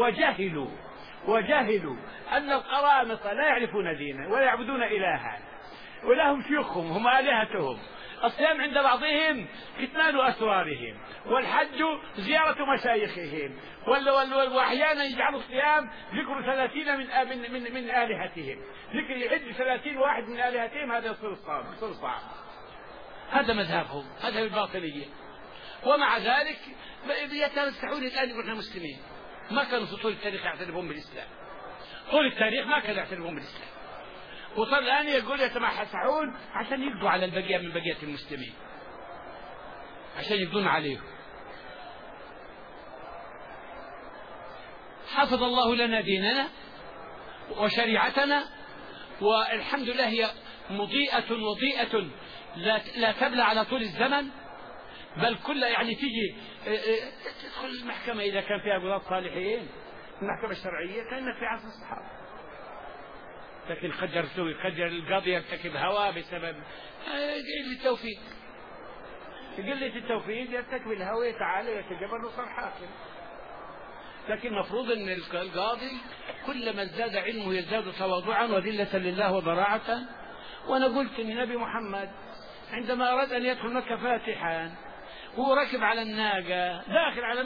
وجهلوا أن القرامطة لا يعرفون دينا ولا يعبدون إلها، ولهم شيوخهم هم آلهتهم. الصيام عند بعضهم كتمان أسرارهم، والحج زيارة مشايخهم، وأحيانا يجعلوا الصيام ذكر 30 من آلهتهم، ذكر يعد 30 واحد من آلهتهم، هذا يصير صعب. هذا مذهبهم، هذا الباطنية. ومع ذلك يتمسحون الآن يقولون مسلمين. ما كانوا في طول التاريخ يعترفون بالإسلام، طول التاريخ ما كانوا يعترفون بالإسلام، وصار الآن يقول يتمحسحون عشان يقضوا على البقية من بقية المسلمين، عشان يقضون عليهم. حفظ الله لنا ديننا وشريعتنا، والحمد لله هي مضيئة لا تبلى على طول الزمن، بل كل يعني تيجي تدخل المحكمة إذا كان فيها قضاة صالحين، المحكمة الشرعية كانت في عصر الصحابة، لكن خجر القاضي يرتكب هوى بسبب قلة التوفيق يرتكب الهوى، تعالى يتجبر وصار حاكم. لكن مفروض أن القاضي كلما ازداد علمه يزداد تواضعا وذلة لله وبراعة. وأنا قلت أن النبي محمد عندما أراد أن يدخل مكة فاتحا هو ركب على الناقة داخل على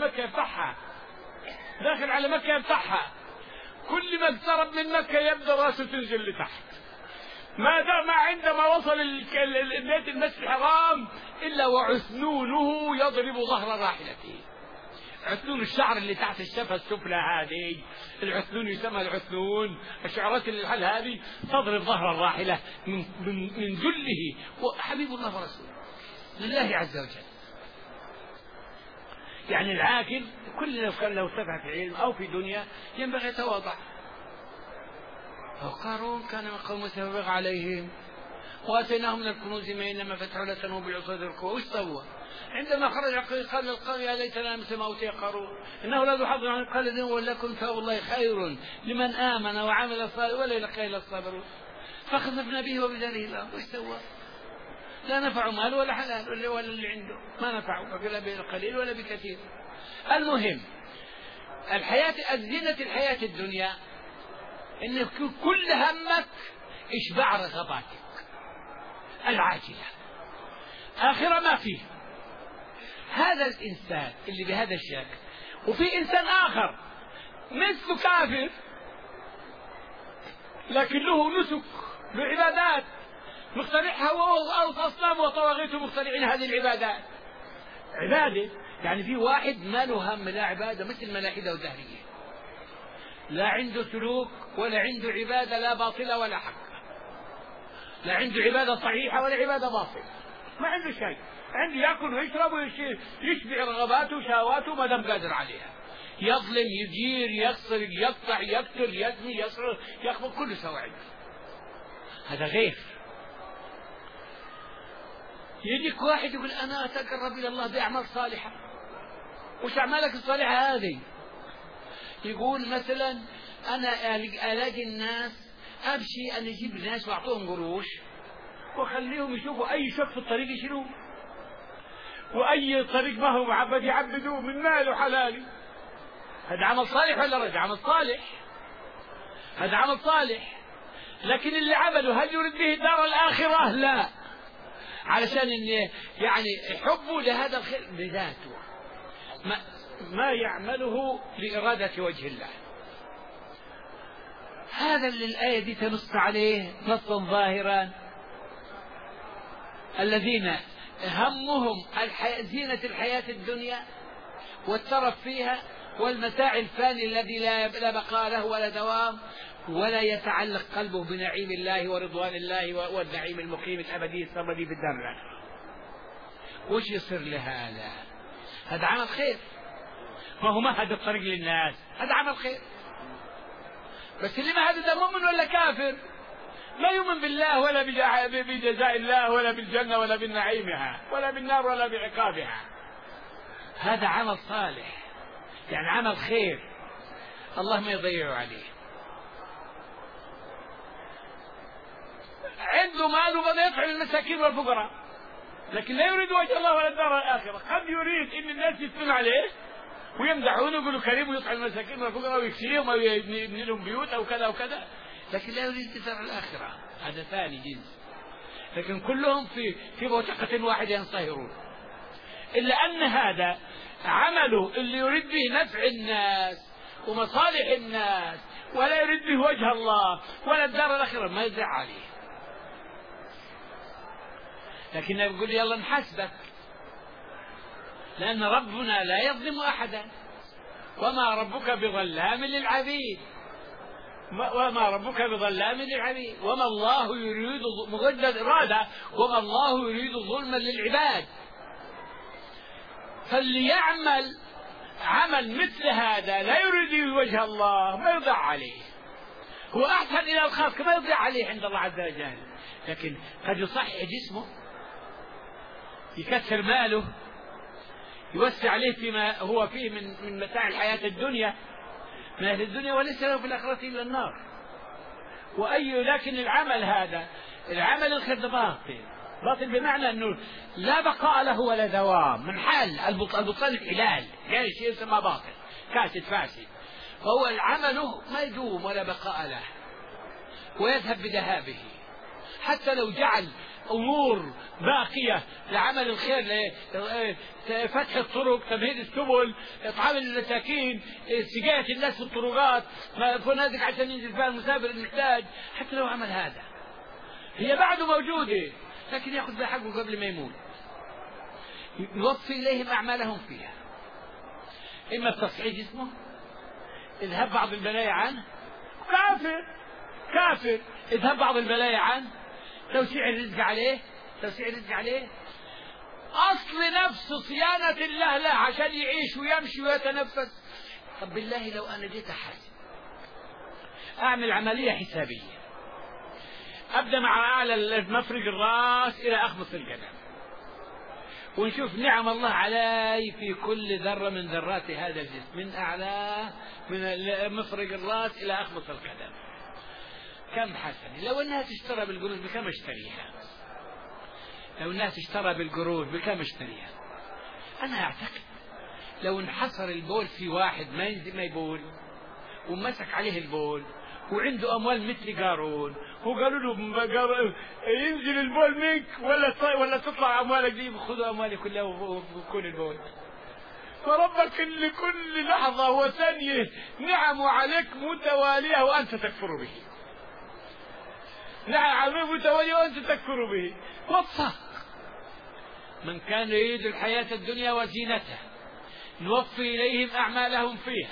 مكة يفتحها، كل ما اقترب من مكة يبدأ راسه تنزل لتحت، ما عندما وصل البيت المسجد الحرام إلا وعثنونه يضرب ظهر راحلته. عثنون الشعر اللي تحت الشفة السفلى هذه، العثنون يسمى العثنون، الشعرات اللي الحل هذه تضرب ظهر الراحلة من ذله. وحبيب الله ورسوله لله عز وجل يعني العاقل كل لو ارتفع في علم أو في دنيا ينبغي يتواضع. قارون كان من قوم موسى فبغى عليهم وآتيناهم من الكنوز ما إن مفاتحه لتنوء بالعصبة القوة. وش سوى؟ عندما خرج قال للقوم يا ليتنا مثل ما أوتي قارون إنه لا ذو حظ عظيم قال إن ولكم ثواب الله خير لمن آمن وعمل صالحا ولا يلقى إلا الصابرون. فخسفنا به وبداره الأرض. وش سوى؟ لا نفع مال ولا حلال ولا اللي عنده ما نفعه ولا بقليل ولا بكثير. المهم زينة الحياة الدنيا إن يكون كل همك إشباع رغباتك العاجلة، آخرة ما فيه. هذا الإنسان اللي بهذا الشكل. وفي إنسان آخر مثل كافر لكن له نسك بعبادات مخترعها وأصنام وطواغيت مخترعين هذه العبادات عبادة. يعني في واحد ما له هم لا عبادة مثل الملاحدة والدهرية، لا عنده سلوك ولا عنده عبادة لا باطلة ولا حق، لا عنده عبادة صحيحة ولا عبادة باطلة، ما عنده شيء. عنده يأكل ويشرب ويشبع رغباته وشهواته ما دام قادر عليها. يظلم يجير يسرق يقطع يقتل يزني يسرق يخبط كله سوى عنده. هذا غير. يجيك واحد يقول أنا أتقرب إلى الله بأعمال صالحة. وش أعمالك الصالحة هذه؟ يقول مثلا أنا ألاقي الناس أمشي أن أجيب الناس وأعطوهم قروش وخليهم يشوفوا أي شق في الطريق يشيلوه وأي طريق ما هو معبد يعبدوه من ماله حلالي. هذا عمل صالح ولا رجع؟ عمل صالح. هذا عمل صالح. لكن اللي عمله هل يريد به دار الآخرة؟ لا. علشان يعني حبه لهذا الخير بذاته ما يعمله لإرادة وجه الله. هذا اللي الآية دي تنص عليه نصا ظاهرا. الذين همهم زينة الحياة الدنيا والترف فيها والمتاع الفاني الذي لا بقاء له ولا دوام ولا يتعلق قلبه بنعيم الله ورضوان الله والنعيم المقيم الأبدي السرمدي في الدار الآخرة. وش يصير لهذا؟ هذا عمل خير. ما هو مهد الطريق للناس، هذا عمل خير. بس اللي ما هذا مؤمن ولا كافر لا يؤمن بالله ولا بجزاء الله ولا بالجنة ولا بالنعيمها ولا بالنار ولا بعقابها. هذا عمل صالح يعني عمل خير الله ما يضيعه عليه. عنده مال وبدأ يطعم المساكين والفقراء لكن لا يريد وجه الله ولا الدار الآخرة. قد يريد ان الناس يثنون عليه ويمدحونه ويقولوا كريم ويطعم المساكين والفقراء ويكسيهم او يبني لهم بيوت او كذا وكذا، لكن لا يريد الدار الآخرة. هذا ثاني جنس. لكن كلهم في بوتقة واحدة ينصهرون. إلا أن هذا عمله اللي يريد به نفع الناس ومصالح الناس ولا يريد به وجه الله ولا الدار الآخرة ما يزع عليه. لكن يقول يلا نحاسبك لأن ربنا لا يظلم أحدا وما ربك بظلام للعبيد وما ربك بظلام للعبيد وما الله يريد مجرد إرادة وما الله يريد ظلما للعباد. فاللي يعمل عمل مثل هذا لا يريد وجه الله ما يضع عليه. هو أحسن إلى الخلق ما يضع عليه عند الله عز وجل. لكن قد يصحح جسمه يكثر ماله يوسع عليه فيما هو فيه من متاع الحياة الدنيا من أهل الدنيا وليس له في الآخرة إلا النار. لكن العمل هذا العمل الخير باطل بمعنى أنه لا بقاء له ولا دوام من حال البطلان الحلال يعني شيء يسمى باطل كاسد فاسد. فهو العمل ما يدوم ولا بقاء له ويذهب بذهابه. حتى لو جعل أمور باقية لعمل الخير فتح الطرق تمهيد السبل إطعام المساكين سقاية الناس في الطرقات فنادق عشان ينزل فيها المسافر المحتاج حتى لو عمل هذا هي بعده موجودة لكن يأخذ بحقه قبل ما يموت. يوفي إليهم أعمالهم فيها إما تصحيح جسمه اذهب بعض البلايا عنه كافر اذهب بعض البلايا عنه توسيع الرزق عليه أصل نفس صيانة الله له عشان يعيش ويمشي ويتنفس. طب بالله لو أنا جيت أحاسب، أعمل عملية حسابية، أبدأ مع أعلى مفرق الرأس إلى أخمص القدم، ونشوف نعم الله علي في كل ذرة من ذرات هذا الجسم، من أعلاه من مفرق الرأس إلى أخمص القدم، كم حسنة. لو أنها تشترى بالقروش بكم اشتريها؟ لو أنها تشترى بالقروش بكم اشتريها؟ أنا أعتقد لو انحصر البول في واحد ما يبول ومسك عليه البول وعنده أموال مثل قارون وقالوا له ينزل البول منك ولا تطلع أموالك دي، خذوا أموالي كلها وكون البول. فربك لكل لحظة وثانية نعم عليك متوالية وأنت تكفر به، نعم عليك متوالية وأنت تكفر به. وفق من كان يريد الحياة الدنيا وزينتها نوفي إليهم أعمالهم فيها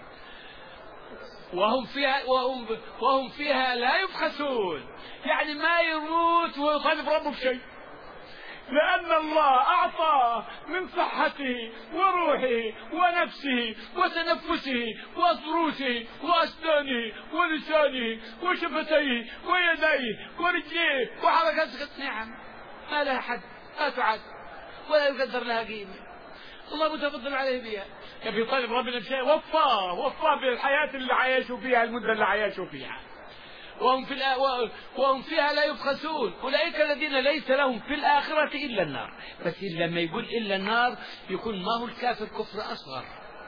وهم فيها لا يبخسون، يعني ما يموت ويطالب ربه بشيء، لأن الله أعطى من صحته وروحه ونفسه وتنفسه وضروسه وأسنانه ولسانه وشفتيه ويديه ورجليه وحركاته، نعم ما لها حد، لا تعد ولا يقدر لها قيمة، الله متفضل عليه بها. كيف يطالب ربنا بشيء؟ وفاه بالحياة اللي عايشوا فيها، المدة اللي عايشوا فيها، وهم فيها لا يبخسون. أولئك الذين ليس لهم في الآخرة إلا النار. بس لما يقول إلا النار يكون ما هو الكافر كفر أصغر،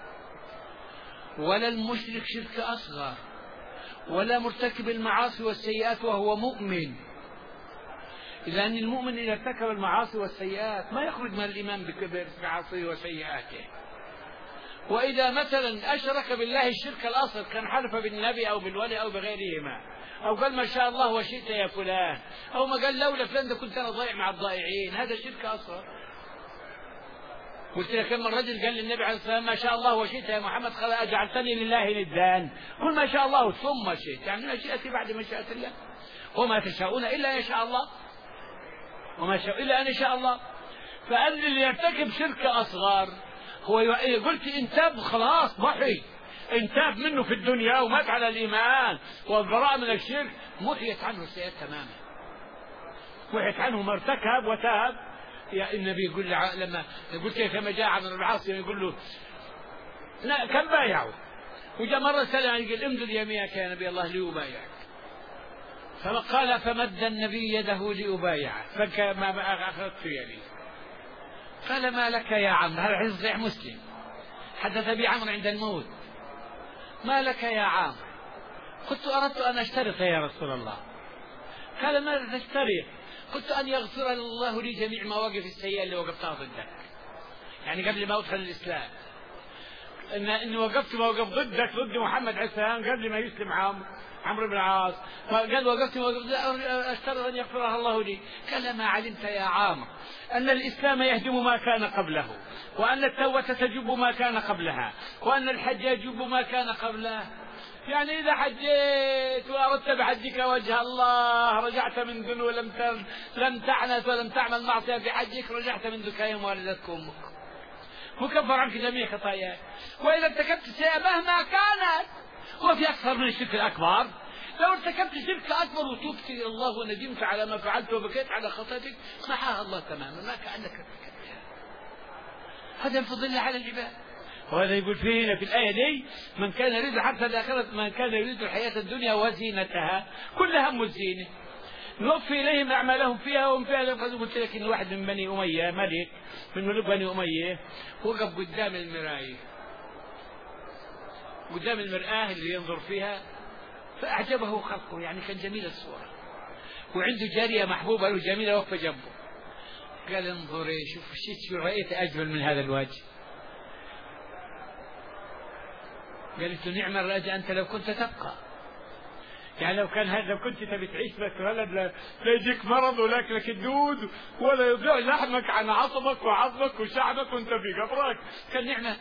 ولا المشرك شرك أصغر، ولا مرتكب المعاصي والسيئات وهو مؤمن، لأن المؤمن إذا ارتكب المعاصي والسيئات ما يخرج من الإيمان بمعاصيه وسيئاته. وإذا مثلا أشرك بالله الشرك الأصغر كان حلف بالنبي أو بالولي أو بغيرهما، أو قال ما شاء الله وشئت يا فلان، أو ما قال لولا فلان ده كنت أنا ضايع مع الضائعين، هذا شرك أصغر. قلت لك لما الرجل قال للنبي عليه الصلاة والسلام ما شاء الله وشئت يا محمد قال أجعلتني لله ندان، قل ما شاء الله ثم شئت، يعني مشيئتي بعد مشيئة الله، وما تشاءون إلا إن شاء الله، وما شاء إلا أن يشاء الله. فقال اللي يرتكب شرك أصغر هو قلت إن تاب خلاص ضحي، إن تاب منه في الدنيا ومات على الإيمان والبراءة من الشرك محيت عنه السيئات تماما، محيت عنه ما ارتكب وتاب. يا النبي يقول لما قلت كما جاء عمرو بن العاص يقول له كم بايعوا، وجاء مرة سلم يقول امدد يمينك يا نبي الله لأبايعك، فقال فمد النبي يده لأبايعه فما أخذت يدي. قال ما لك يا عمرو، هذا حديث صحيح مسلم، حدث بي عمرو عند الموت، ما لك يا عمرو؟ قلت أردت أن أشترط يا رسول الله. قال ماذا تشترط؟ قلت أن يغفر الله لي جميع مواقف السيئة اللي وقفتها ضدك، يعني قبل ما أدخل الإسلام، إني وقفت موقف ضدك ضد محمد عليه السلام قبل ما يسلم عمرو بن العاص، قال وقفت أشترط أن يغفرها الله لي. قال ما علمت يا عامر أن الإسلام يهدم ما كان قبله، وأن التوبة تجب ما كان قبلها، وأن الحج يجب ما كان قبله. يعني إذا حجيت وأردت بحجك وجه الله رجعت من ذنوب لم تعنت ولم تعمل معصية في حجك، رجعت من ذكاء والدتك أمك، مكفر عنك جميع خطاياك. وإذا ارتكبت شيئا مهما كانت، وفي أكثر من الشرك الأكبر، لو ارتكبت شرك أكبر وتوبت إلى الله وندمت على ما فعلت وبكيت على خطأتك محاها الله تماما ما كأنك ارتكبتها. هذا الفضل الله على العباد. وهذا يقول فينا في الآية دي من كان يريد حتى الآخرة، من كان يريد الحياة الدنيا وزينتها كل هم الزينة نوفي إليهم أعمالهم فيها وهم فيها لا يبخسون. قلت لك إن واحد من بني أمية ملك من ملوك بني أمية وقف قدام المراية، قدام المرآة اللي ينظر فيها، فأعجبه خلقه، يعني كان جميل الصورة، وعنده جارية محبوبة له جميلة وقفة جنبه. قال انظري شو رأيت أجمل من هذا الوجه؟ قالت له نعم الرجاء أنت لو كنت تبقى، يعني لو كنت تبي تعيش لك ولد لا يجيك مرض ولا لك الدود ولا يضيع لحمك عن عصبك وعظمك وشعبك وانت في قبرك، كان نعمة.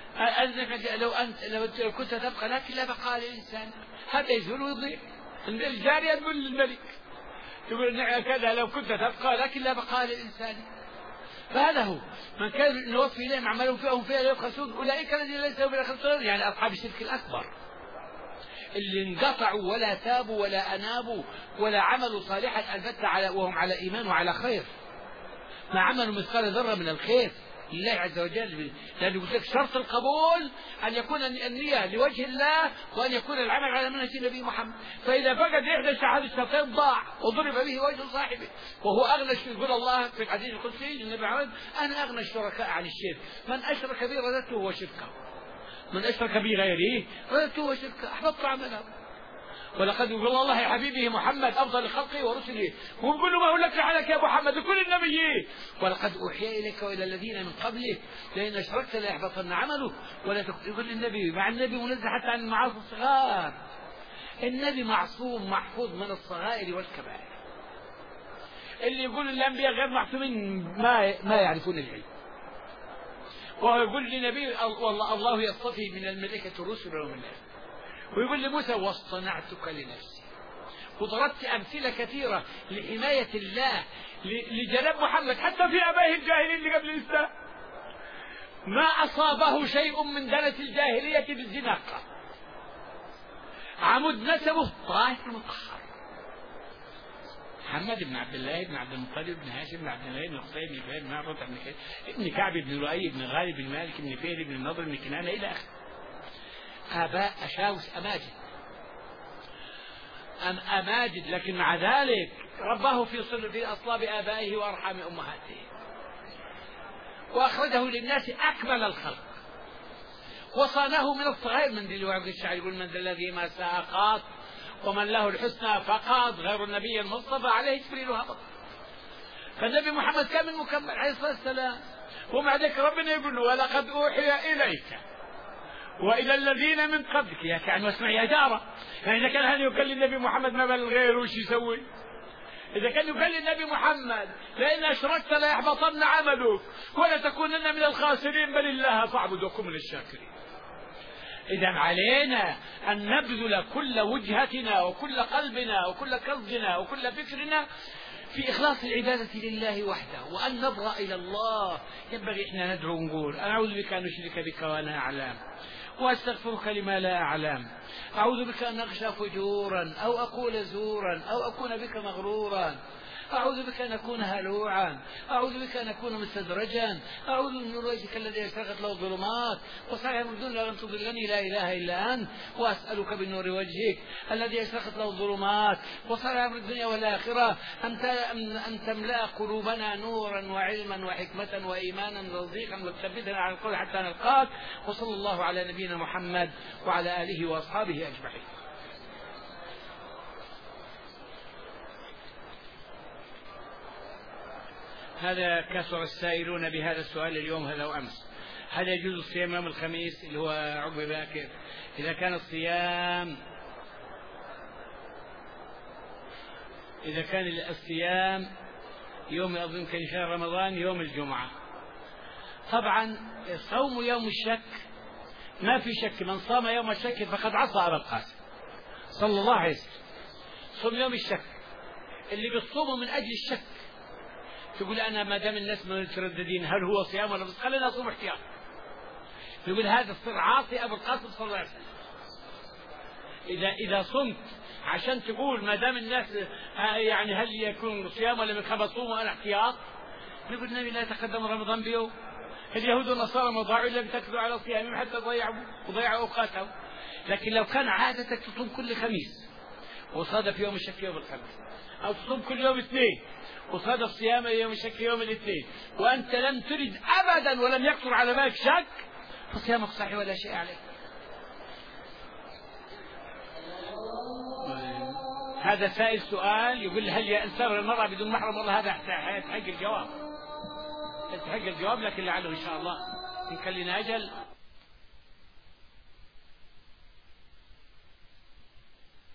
لو كنت تبقى لكن لا بقاء للإنسان، هذا يزول ويضيع. الجارية تقول للملك تقول كذا لو كنت تبقى لكن لا بقاء للإنسان. فهذا هو من كان نوفي إليهم أعمالهم فيهم فيها لا يبخسون أولئك الذين ليس لهم إلا خسران، يعني أصحاب الشرك الأكبر اللي انقطعوا ولا تابوا ولا أنابوا ولا عملوا صالحا البتة وهم على إيمان وعلى خير، ما عملوا مثقال ذرة من الخير لله عز وجل. لأنه يقول لك شرط القبول أن يكون النية لوجه الله وأن يكون العمل على منهج النبي محمد. فإذا فقد إحدى هذه الشرطين ضاع وضرب به وجه صاحبه وهو أغنى. يقول الله في الحديث القدسي للنبي محمد: أنا أغنى الشركاء عن الشرك، من أشرك بي رددته وشركه، من أشرك بي غيره رددته وشركه، أحبطت عمله. ولقد يقول الله يا حبيبه محمد أفضل خلقه ورسله، ويقول له: ما هو لك عليك يا محمد كل النبيين، ولقد أوحي إليك وإلى الذين من قبلك لئن أشركت ليحبطن عملك ولا يقول النبي، مع النبي منزه حتى عن المعاصي الصغار. النبي معصوم محفوظ من الصغائر والكبائر. اللي يقول الأنبياء غير معصومين ما يعرفون العلم. وهو يقول لنبي الله يصطفي من الملائكة الرسل ومن الناس، ويقول لموسى: واصطنعتك لنفسي. وضربت أمثلة كثيرة لحماية الله لجناب محمد حتى في آبائه الجاهلين اللي قبل الإسلام ما أصابه شيء من دنة الجاهلية بالزناقة. عمود نسبه طاهر مطهر، محمد بن عبد الله بن عبد المطلب بن هاشم بن عبد الله بن قصي بن فهد بن عروة بن كعب ابن كعب بن لؤي بن غالب بن مالك بن فهر بن النضر بن كنانة إلى آخره. آباء أشاوس أماجد، لكن مع ذلك رباه في أصلاب آبائه وأرحام أمهاته، وأخرجه للناس أكمل الخلق، وصانه من الصغير. من ذي وعبد الشعر يقول: من ذا الذي ما ساء قاط ومن له الحسنى فقط غير النبي المصطفى عليه جبريل هبط. فالنبي محمد كان من مكمل عليه الصلاة والسلام. ومع ذلك ربنا يقول له: ولقد أوحي إليك وإلى الذين من قبلك. يا كان واسمع يا جارة، يعني إذا كان هذا يكلم النبي محمد ما بال غيره وش يسوي؟ إذا كان يكلم النبي محمد: لئن أشركت ليحبطن عملك ولا تكونن من الخاسرين بل الله فاعبد وكن من الشاكرين. إذا علينا أن نبذل كل وجهتنا وكل قلبنا وكل قصدنا وكل فكرنا في إخلاص العبادة لله وحده، وأن نبرأ إلى الله. ينبغي إحنا ندعو ونقول: أعوذ بك أن أشرك بك وأنا أعلم، وأستغفرك لما لا أعلم، أعوذ بك أن أغشى فجورا أو أقول زورا أو أكون بك مغرورا، أعوذ بك أن أكون هلوعا، أعوذ بك أن أكون مستدرجا، أعوذ من وجهك الذي اشرقت له الظلمات وسعي من دون أن تضلني لا إله إلا أنت، وأسألك بنور وجهك الذي اشرقت له الظلمات وسعي من الدنيا والآخرة أن تملأ قلوبنا نورا وعلما وحكمة وإيمانا وتصديقا وتثبتنا على القول حتى نلقاك. وصلى الله على نبينا محمد وعلى آله وأصحابه أجمعين. هذا كثر السائلون بهذا السؤال اليوم هذا وأمس: هل يجوز الصيام يوم الخميس اللي هو عقب باكر؟ إذا كان الصيام يوم أظن كان شهر رمضان يوم الجمعة. طبعا صوم يوم الشك ما في شك، من صام يوم الشك فقد عصى أبا القاسم صلى الله عليه وسلم. صوم يوم الشك اللي بيصوموا من أجل الشك، تقول أنا ما دام الناس مترددين هل هو صيام ولا بس خلينا نصوم احتياط، يقول هذا الصير عاصي أبو القاسم صلى الله عليه وسلم. إذا صمت عشان تقول ما دام الناس يعني هل يكون صيام ولا من خبص صوم وأنا احتياط، نقول النبي لا يتقدم رمضان بيوم. اليهود والنصارى ما ضاعوا إلا بتكذوا على صيامهم حتى ضيعوا أوقاتهم. لكن لو كان عادتك تصوم كل خميس وصادف يوم الشك يوم الخميس، أو تصوم كل يوم اثنين وصادف صيام يوم الشك يوم الاثنين، وأنت لم ترد أبدا ولم يكثر على بالك شك، فصيامك صحيح ولا شيء عليك. هذا سائل سؤال يقول هل يأسر المرأة بدون محرم؟ والله هذا يستحق الجواب، لكن لعله إن شاء الله إن كان لنا أجل